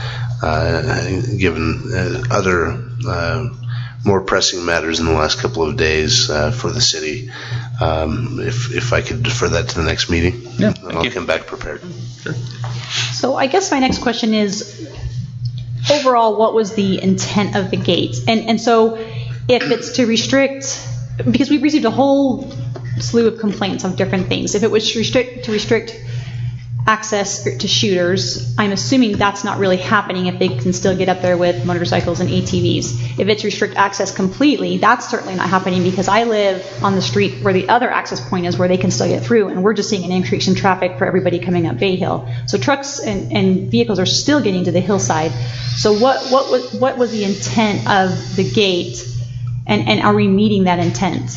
given other more pressing matters in the last couple of days for the city, if I could defer that to the next meeting, yeah, I'll come back prepared. Sure. So I guess my next question is, overall, what was the intent of the gates? And so if it's to restrict, because we've received a whole slew of complaints on different things. If it was to restrict access to shooters, I'm assuming that's not really happening if they can still get up there with motorcycles and ATVs. If it's restrict access completely, that's certainly not happening because I live on the street where the other access point is where they can still get through, and we're just seeing an increase in traffic for everybody coming up Bay Hill. So trucks and vehicles are still getting to the hillside. So what was the intent of the gate, and are we meeting that intent?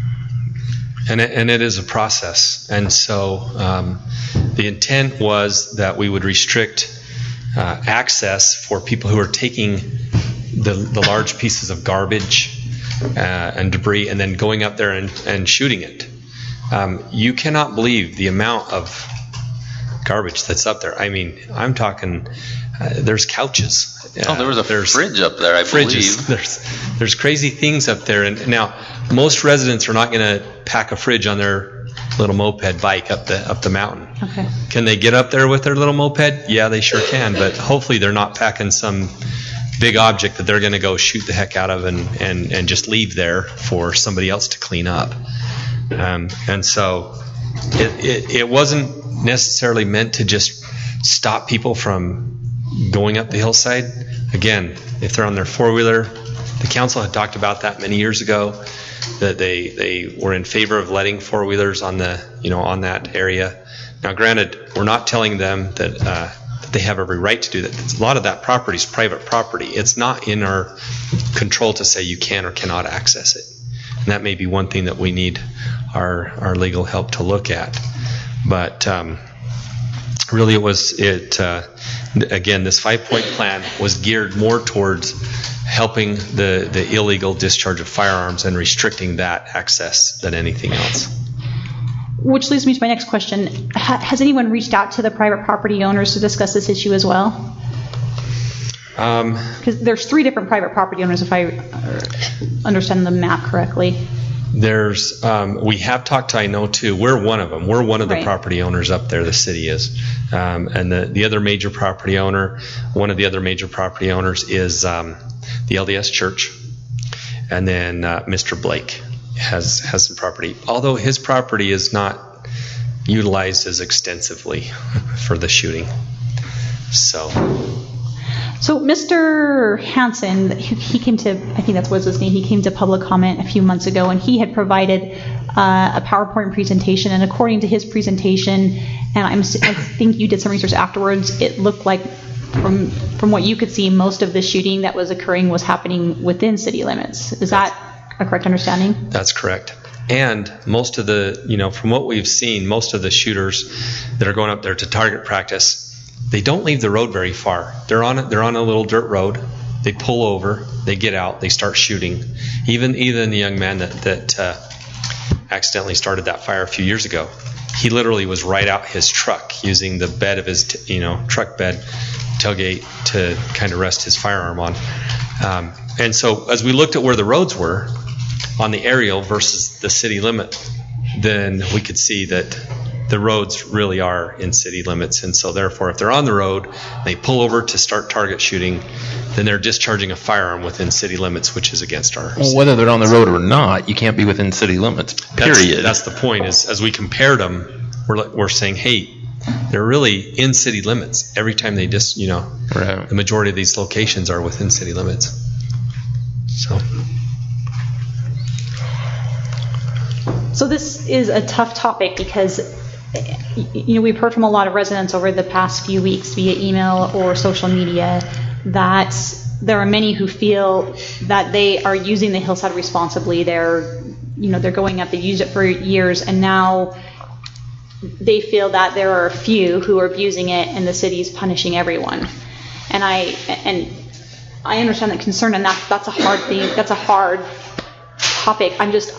And it is a process. And so the intent was that we would restrict access for people who are taking the large pieces of garbage and debris and then going up there and shooting it. You cannot believe the amount of garbage that's up there. I mean, I'm talking, there's couches. There was a fridge up there, I believe. There's crazy things up there. And now, most residents are not going to pack a fridge on their little moped bike up the mountain. Okay. Can they get up there with their little moped? Yeah, they sure can. But hopefully they're not packing some big object that they're going to go shoot the heck out of and just leave there for somebody else to clean up. And so it wasn't necessarily meant to just stop people from going up the hillside. Again, if they're on their four-wheeler, the council had talked about that many years ago, that they were in favor of letting four-wheelers on on that area. Now, granted, we're not telling them that they have every right to do that. A lot of that property is private property. It's not in our control to say you can or cannot access it. And that may be one thing that we need our legal help to look at. But really, again, this 5-point plan was geared more towards helping the illegal discharge of firearms and restricting that access than anything else. Which leads me to my next question. Has anyone reached out to the private property owners to discuss this issue as well? Because there's 3 different private property owners, if I understand the map correctly. We have talked to I know too. We're one of them. We're one of the Right. property owners up there. The city is, and the other major property owner. One of the other major property owners is the LDS Church, and then Mr. Blake has some property. Although his property is not utilized as extensively for the shooting. So Mr. Hansen, he came to, I think that's what's his name, he came to public comment a few months ago, and he had provided a PowerPoint presentation, and according to his presentation, and I think you did some research afterwards, it looked like from what you could see, most of the shooting that was occurring was happening within city limits. Is that a correct understanding? That's correct. And most of the, from what we've seen, most of the shooters that are going up there to target practice, they don't leave the road very far. They're on a little dirt road. They pull over, they get out, they start shooting. Even the young man that accidentally started that fire a few years ago, he literally was right out his truck using the bed of his truck bed tailgate to kind of rest his firearm on. And so as we looked at where the roads were on the aerial versus the city limit, then we could see that the roads really are in city limits. And so therefore, if they're on the road, they pull over to start target shooting, then they're discharging a firearm within city limits, which is against our Well, whether they're on the road or not, you can't be within city limits, period. That's the point, is as we compared them, we're saying, hey, they're really in city limits every time they the majority of these locations are within city limits. So this is a tough topic because we've heard from a lot of residents over the past few weeks via email or social media that there are many who feel that they are using the hillside responsibly. They're going up, they've used it for years, and now they feel that there are a few who are abusing it and the city's punishing everyone. And I understand that concern, and that's a hard thing. That's a hard topic.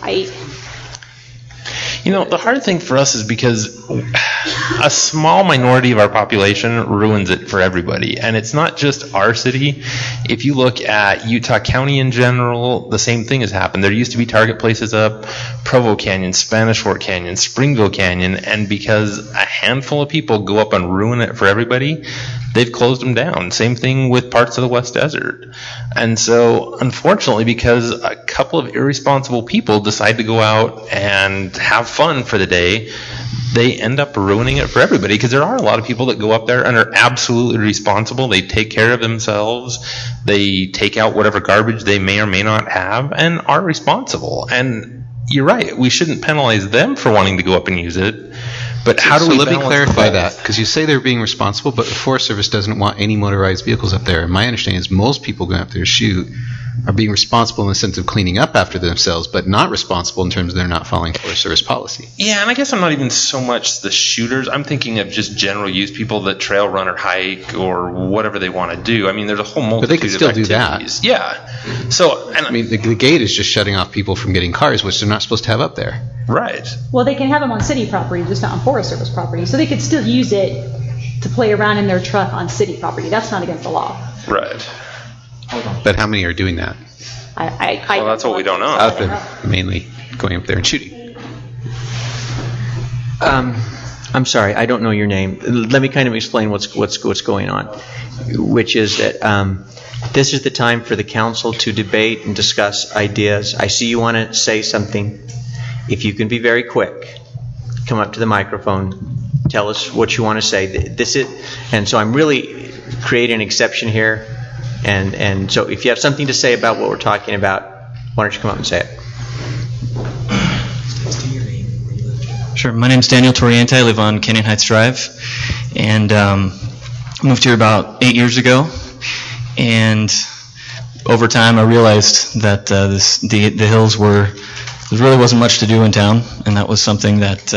The hard thing for us is because a small minority of our population ruins it for everybody. And it's not just our city. If you look at Utah County in general, the same thing has happened. There used to be target places up, Provo Canyon, Spanish Fork Canyon, Springville Canyon, and because a handful of people go up and ruin it for everybody, they've closed them down. Same thing with parts of the West Desert. And so, unfortunately, because a couple of irresponsible people decide to go out and have fun for the day, they end up ruining it for everybody, because there are a lot of people that go up there and are absolutely responsible. They take care of themselves. They take out whatever garbage they may or may not have and are responsible. And you're right, we shouldn't penalize them for wanting to go up and use it. But how do we let me balance clarify both? that, because you say they're being responsible, but the Forest Service doesn't want any motorized vehicles up there. And my understanding is most people going up there to shoot are being responsible in the sense of cleaning up after themselves, but not responsible in terms of they're not following Forest Service policy. Yeah, and I guess I'm not even so much the shooters. I'm thinking of just general use people that trail run or hike or whatever they want to do. I mean, there's a whole multitude But they can still of do activities. that. Yeah. So, and I mean, the gate is just shutting off people from getting cars, which they're not supposed to have up there. Right. Well, they can have them on city property, just not on Forest Service property. So they could still use it to play around in their truck on city property. That's not against the law. Right. But how many are doing that? Well, that's what we don't know. Out there, mainly going up there and shooting. I'm sorry, I don't know your name. Let me kind of explain what's going on, which is that this is the time for the council to debate and discuss ideas. I see you want to say something. If you can be very quick, come up to the microphone, tell us what you want to say. And so I'm really creating an exception here. And so if you have something to say about what we're talking about, why don't you come up and say it? Sure. My name's Daniel Toriente. I live on Canyon Heights Drive. And moved here about 8 years ago. And over time I realized that the hills there really wasn't much to do in town. And that was something that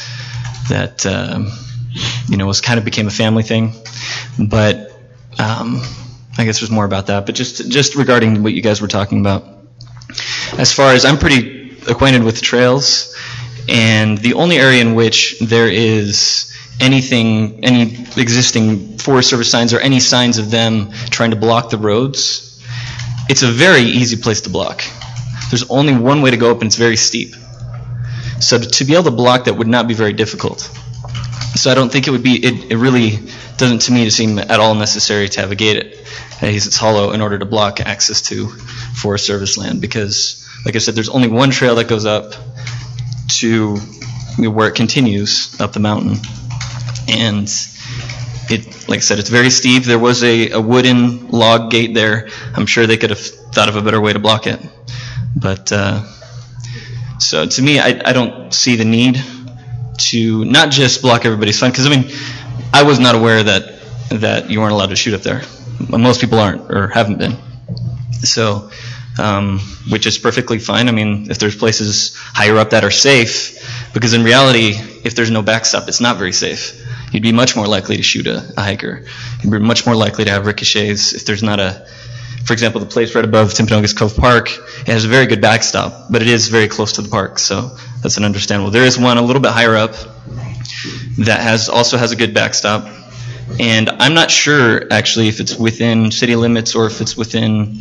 was kind of became a family thing. But I guess there's more about that, but just regarding what you guys were talking about. As far as I'm pretty acquainted with the trails, and the only area in which there is any existing Forest Service signs or any signs of them trying to block the roads, it's a very easy place to block. There's only one way to go up, and it's very steep. So to be able to block that would not be very difficult. So I don't think it would be, it really doesn't to me seem at all necessary to have a gate at Hazel's Hollow in order to block access to Forest Service land, because, like I said, there's only one trail that goes up to where it continues up the mountain. And it, like I said, it's very steep. There was a wooden log gate there. I'm sure they could have thought of a better way to block it. But so to me, I don't see the need to not just block everybody's fun, because I mean, I was not aware that you weren't allowed to shoot up there. Most people aren't or haven't been. So, which is perfectly fine. I mean, if there's places higher up that are safe, because in reality, if there's no backstop, it's not very safe. You'd be much more likely to shoot a hiker. You'd be much more likely to have ricochets if there's not for example, the place right above Timpanogos Cove Park, it has a very good backstop, but it is very close to the park, so that's an understandable. There is one a little bit higher up that also has a good backstop, and I'm not sure actually if it's within city limits or if it's within.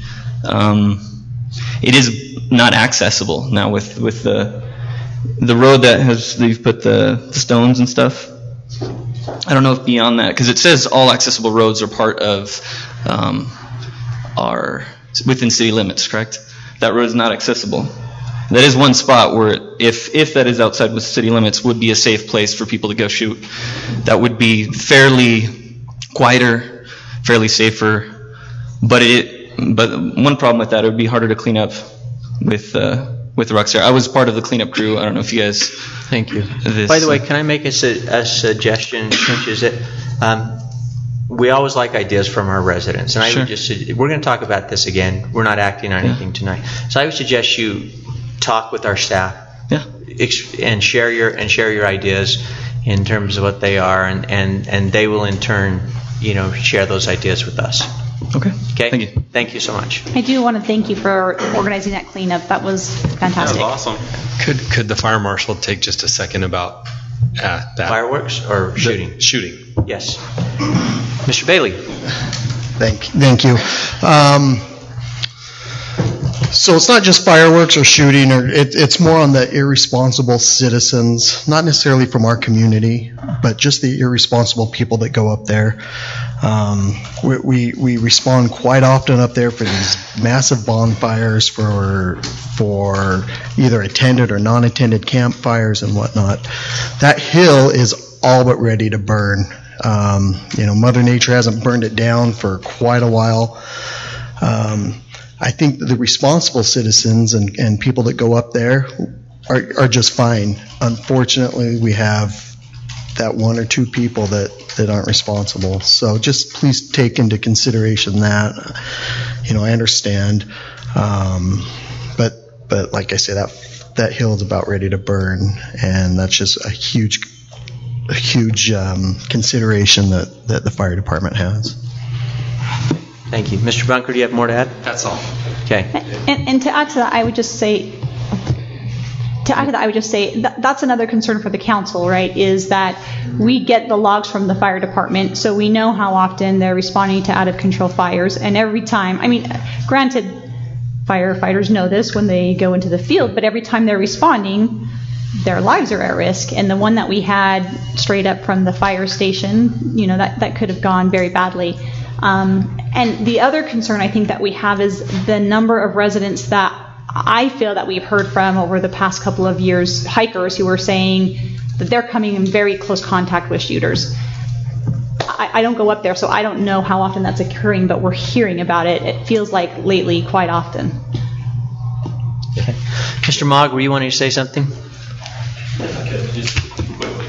It is not accessible now with the road that you've put the stones and stuff. I don't know if beyond that, because it says all accessible roads are part of are within city limits, correct? That road is not accessible. That is one spot where, if that is outside with city limits, would be a safe place for people to go shoot. That would be fairly quieter, fairly safer. But one problem with that, it would be harder to clean up with the rocks there. I was part of the cleanup crew. I don't know if you guys. Thank you. By the way, can I make a suggestion? Which is that we always like ideas from our residents, and I would we're going to talk about this again. We're not acting on anything tonight, so I would suggest you talk with our staff, and share your ideas in terms of what they are, and they will in turn, share those ideas with us. Okay. Thank you. Thank you so much. I do want to thank you for organizing that cleanup. That was fantastic. That was awesome. Could the fire marshal take just a second about that? Fireworks or shooting? Shooting. Yes. Mr. Bailey. Thank you. So it's not just fireworks or shooting, it's more on the irresponsible citizens, not necessarily from our community, but just the irresponsible people that go up there. We respond quite often up there for these massive bonfires, for either attended or non-attended campfires and whatnot. That hill is all but ready to burn. Mother Nature hasn't burned it down for quite a while. I think that the responsible citizens and people that go up there are just fine. Unfortunately, we have that one or two people that aren't responsible. So just please take into consideration that. I understand. But like I say, that hill is about ready to burn, and that's just a huge consideration that the fire department has. Thank you. Mr. Bunker, do you have more to add? That's all. Okay. And to add to that, I would just say that's another concern for the council, right, is that we get the logs from the fire department, so we know how often they're responding to out-of-control fires. And every time, granted, firefighters know this when they go into the field, but every time they're responding, their lives are at risk. And the one that we had straight up from the fire station, that could have gone very badly. And the other concern I think that we have is the number of residents that I feel that we've heard from over the past couple of years, hikers who are saying that they're coming in very close contact with shooters. I don't go up there, so I don't know how often that's occurring, but we're hearing about it. It feels like lately quite often. Okay. Mr. Mogg, were you wanting to say something? Just quickly.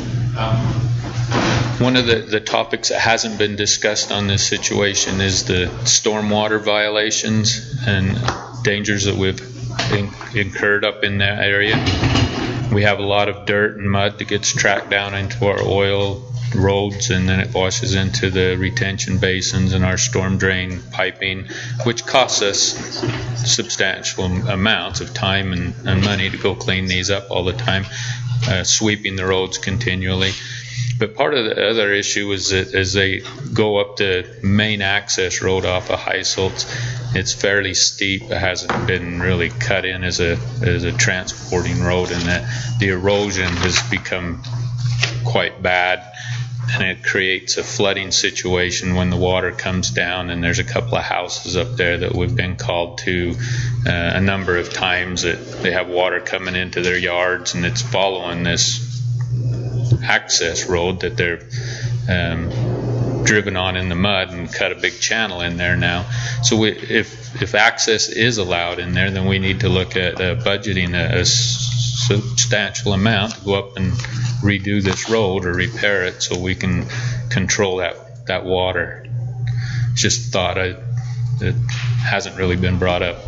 One of the topics that hasn't been discussed on this situation is the stormwater violations and dangers that we've incurred up in that area. We have a lot of dirt and mud that gets tracked down into our oil roads, and then it washes into the retention basins and our storm drain piping, which costs us substantial amounts of time and money to go clean these up all the time, sweeping the roads continually. But part of the other issue is that as they go up the main access road off of Heiselt's, it's fairly steep. It hasn't been really cut in as a transporting road, and that the erosion has become quite bad, and it creates a flooding situation when the water comes down. And there's a couple of houses up there that we've been called to a number of times that they have water coming into their yards, and it's following this access road that they're driven on in the mud and cut a big channel in there now. So if access is allowed in there, then we need to look at budgeting a substantial amount to go up and redo this road or repair it so we can control that water. It's just thought it hasn't really been brought up.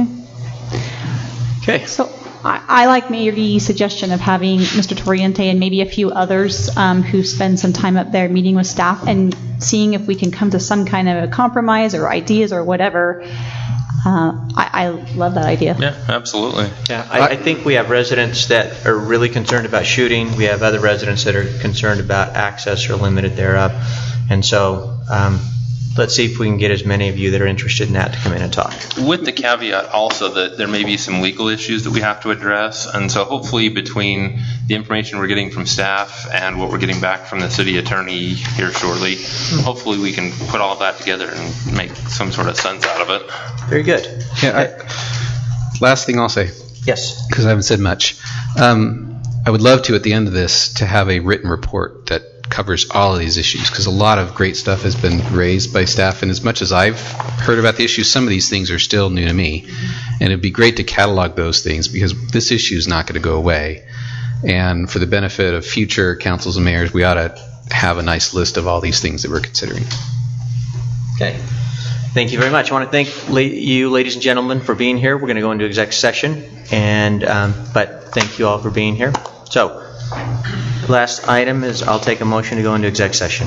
Okay. So I like Mayor's suggestion of having Mr. Torriente and maybe a few others who spend some time up there meeting with staff and seeing if we can come to some kind of a compromise or ideas or whatever. I love that idea. Yeah, absolutely. Yeah, I think we have residents that are really concerned about shooting. We have other residents that are concerned about access or limited thereof. And so let's see if we can get as many of you that are interested in that to come in and talk. With the caveat also that there may be some legal issues that we have to address. And so hopefully between the information we're getting from staff and what we're getting back from the city attorney here shortly, hopefully we can put all of that together and make some sort of sense out of it. Very good. Yeah. Last thing I'll say. Yes. Because I haven't said much. I would love to, at the end of this, to have a written report that covers all of these issues, because a lot of great stuff has been raised by staff, and as much as I've heard about the issues, some of these things are still new to me, and it'd be great to catalog those things, because this issue is not going to go away. And for the benefit of future councils and mayors, we ought to have a nice list of all these things that we're considering. Okay. Thank you very much. I want to thank you, ladies and gentlemen, for being here. We're going to go into exec session, and but thank you all for being here. So, last item is I'll take a motion to go into exec session.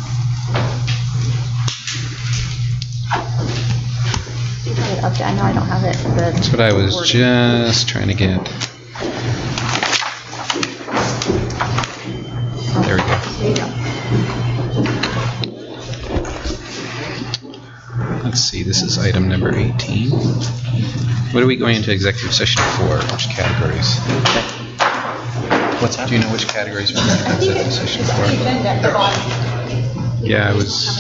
I know I don't have it. That's what I was just trying to get. There we go. There you go. Let's see, this is item number 18. What are we going into executive session for? Which categories? What's that? Do you know which categories we're going into executive session for? Yeah,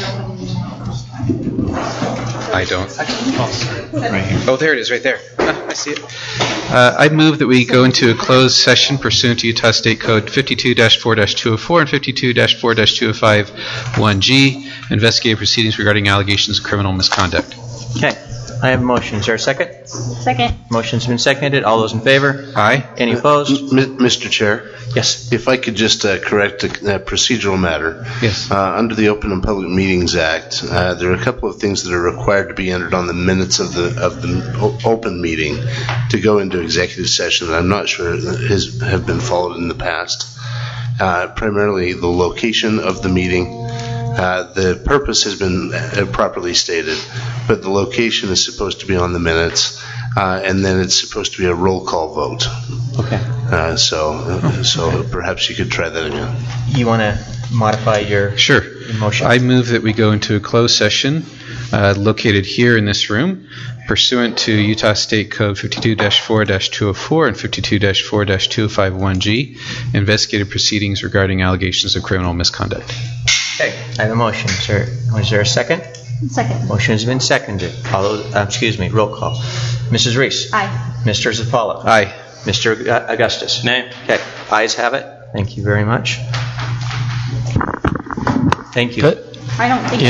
I don't. Right here. Oh, there it is, right there. I see it. I move that we go into a closed session pursuant to Utah State Code 52-4-204 and 52-4-205-1G, investigative proceedings regarding allegations of criminal misconduct. Okay. I have a motion. Is there a second? Second. Motion's been seconded. All those in favor? Aye. Any opposed? Mr. Chair? Yes. If I could just correct a procedural matter. Yes. Under the Open and Public Meetings Act, there are a couple of things that are required to be entered on the minutes of the open meeting to go into executive session that I'm not sure have been followed in the past. Primarily the location of the meeting. The purpose has been properly stated, but the location is supposed to be on the minutes, and then it's supposed to be a roll call vote. Okay. So perhaps you could try that again. You want to modify your motion? I move that we go into a closed session located here in this room pursuant to Utah State Code 52-4-204 and 52-4-205-1G, investigative proceedings regarding allegations of criminal misconduct. Okay, I have a motion. Is there a second? Second. Motion has been seconded. All those, roll call. Mrs. Reese? Aye. Mr. Zappala? Aye. Mr. Augustus? Nay. Okay, ayes have it. Thank you very much. Thank you. I don't think.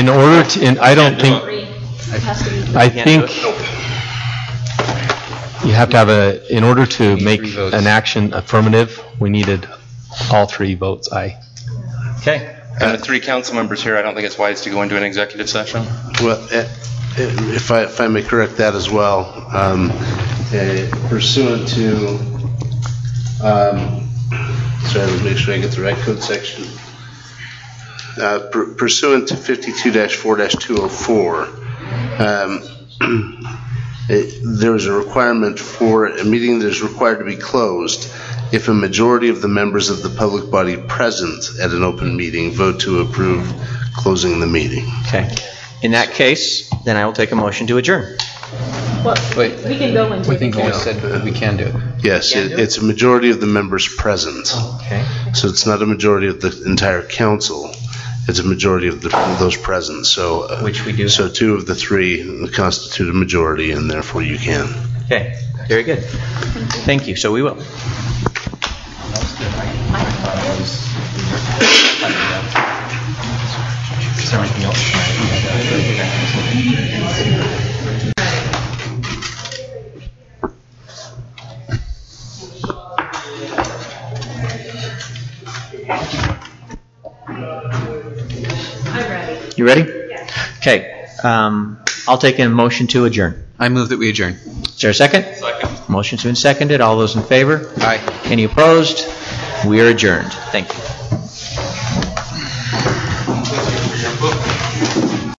I think you have to have in order to make an action affirmative, we needed all three votes aye. Okay. And with 3 council members here, I don't think it's wise to go into an executive session. Well, if I may correct that as well, pursuant to, sorry, make sure I get the right code section. Pursuant to 52-4-204, there is a requirement for a meeting that is required to be closed if a majority of the members of the public body present at an open meeting vote to approve closing the meeting. Okay. In that case, then I will take a motion to adjourn. Well, we can go into. We think we said we can do it. Yes, it's a majority of the members present. Okay. So it's not a majority of the entire council. It's a majority of those present. So which we do. So 2 of the 3 constitute a majority, and therefore you can. Okay. Very good. Thank you. So we will. Is there anything else? You ready? Yes. Okay. I'll take a motion to adjourn. I move that we adjourn. Is there a second? Second. Motion's been seconded. All those in favor? Aye. Any opposed? We are adjourned. Thank you.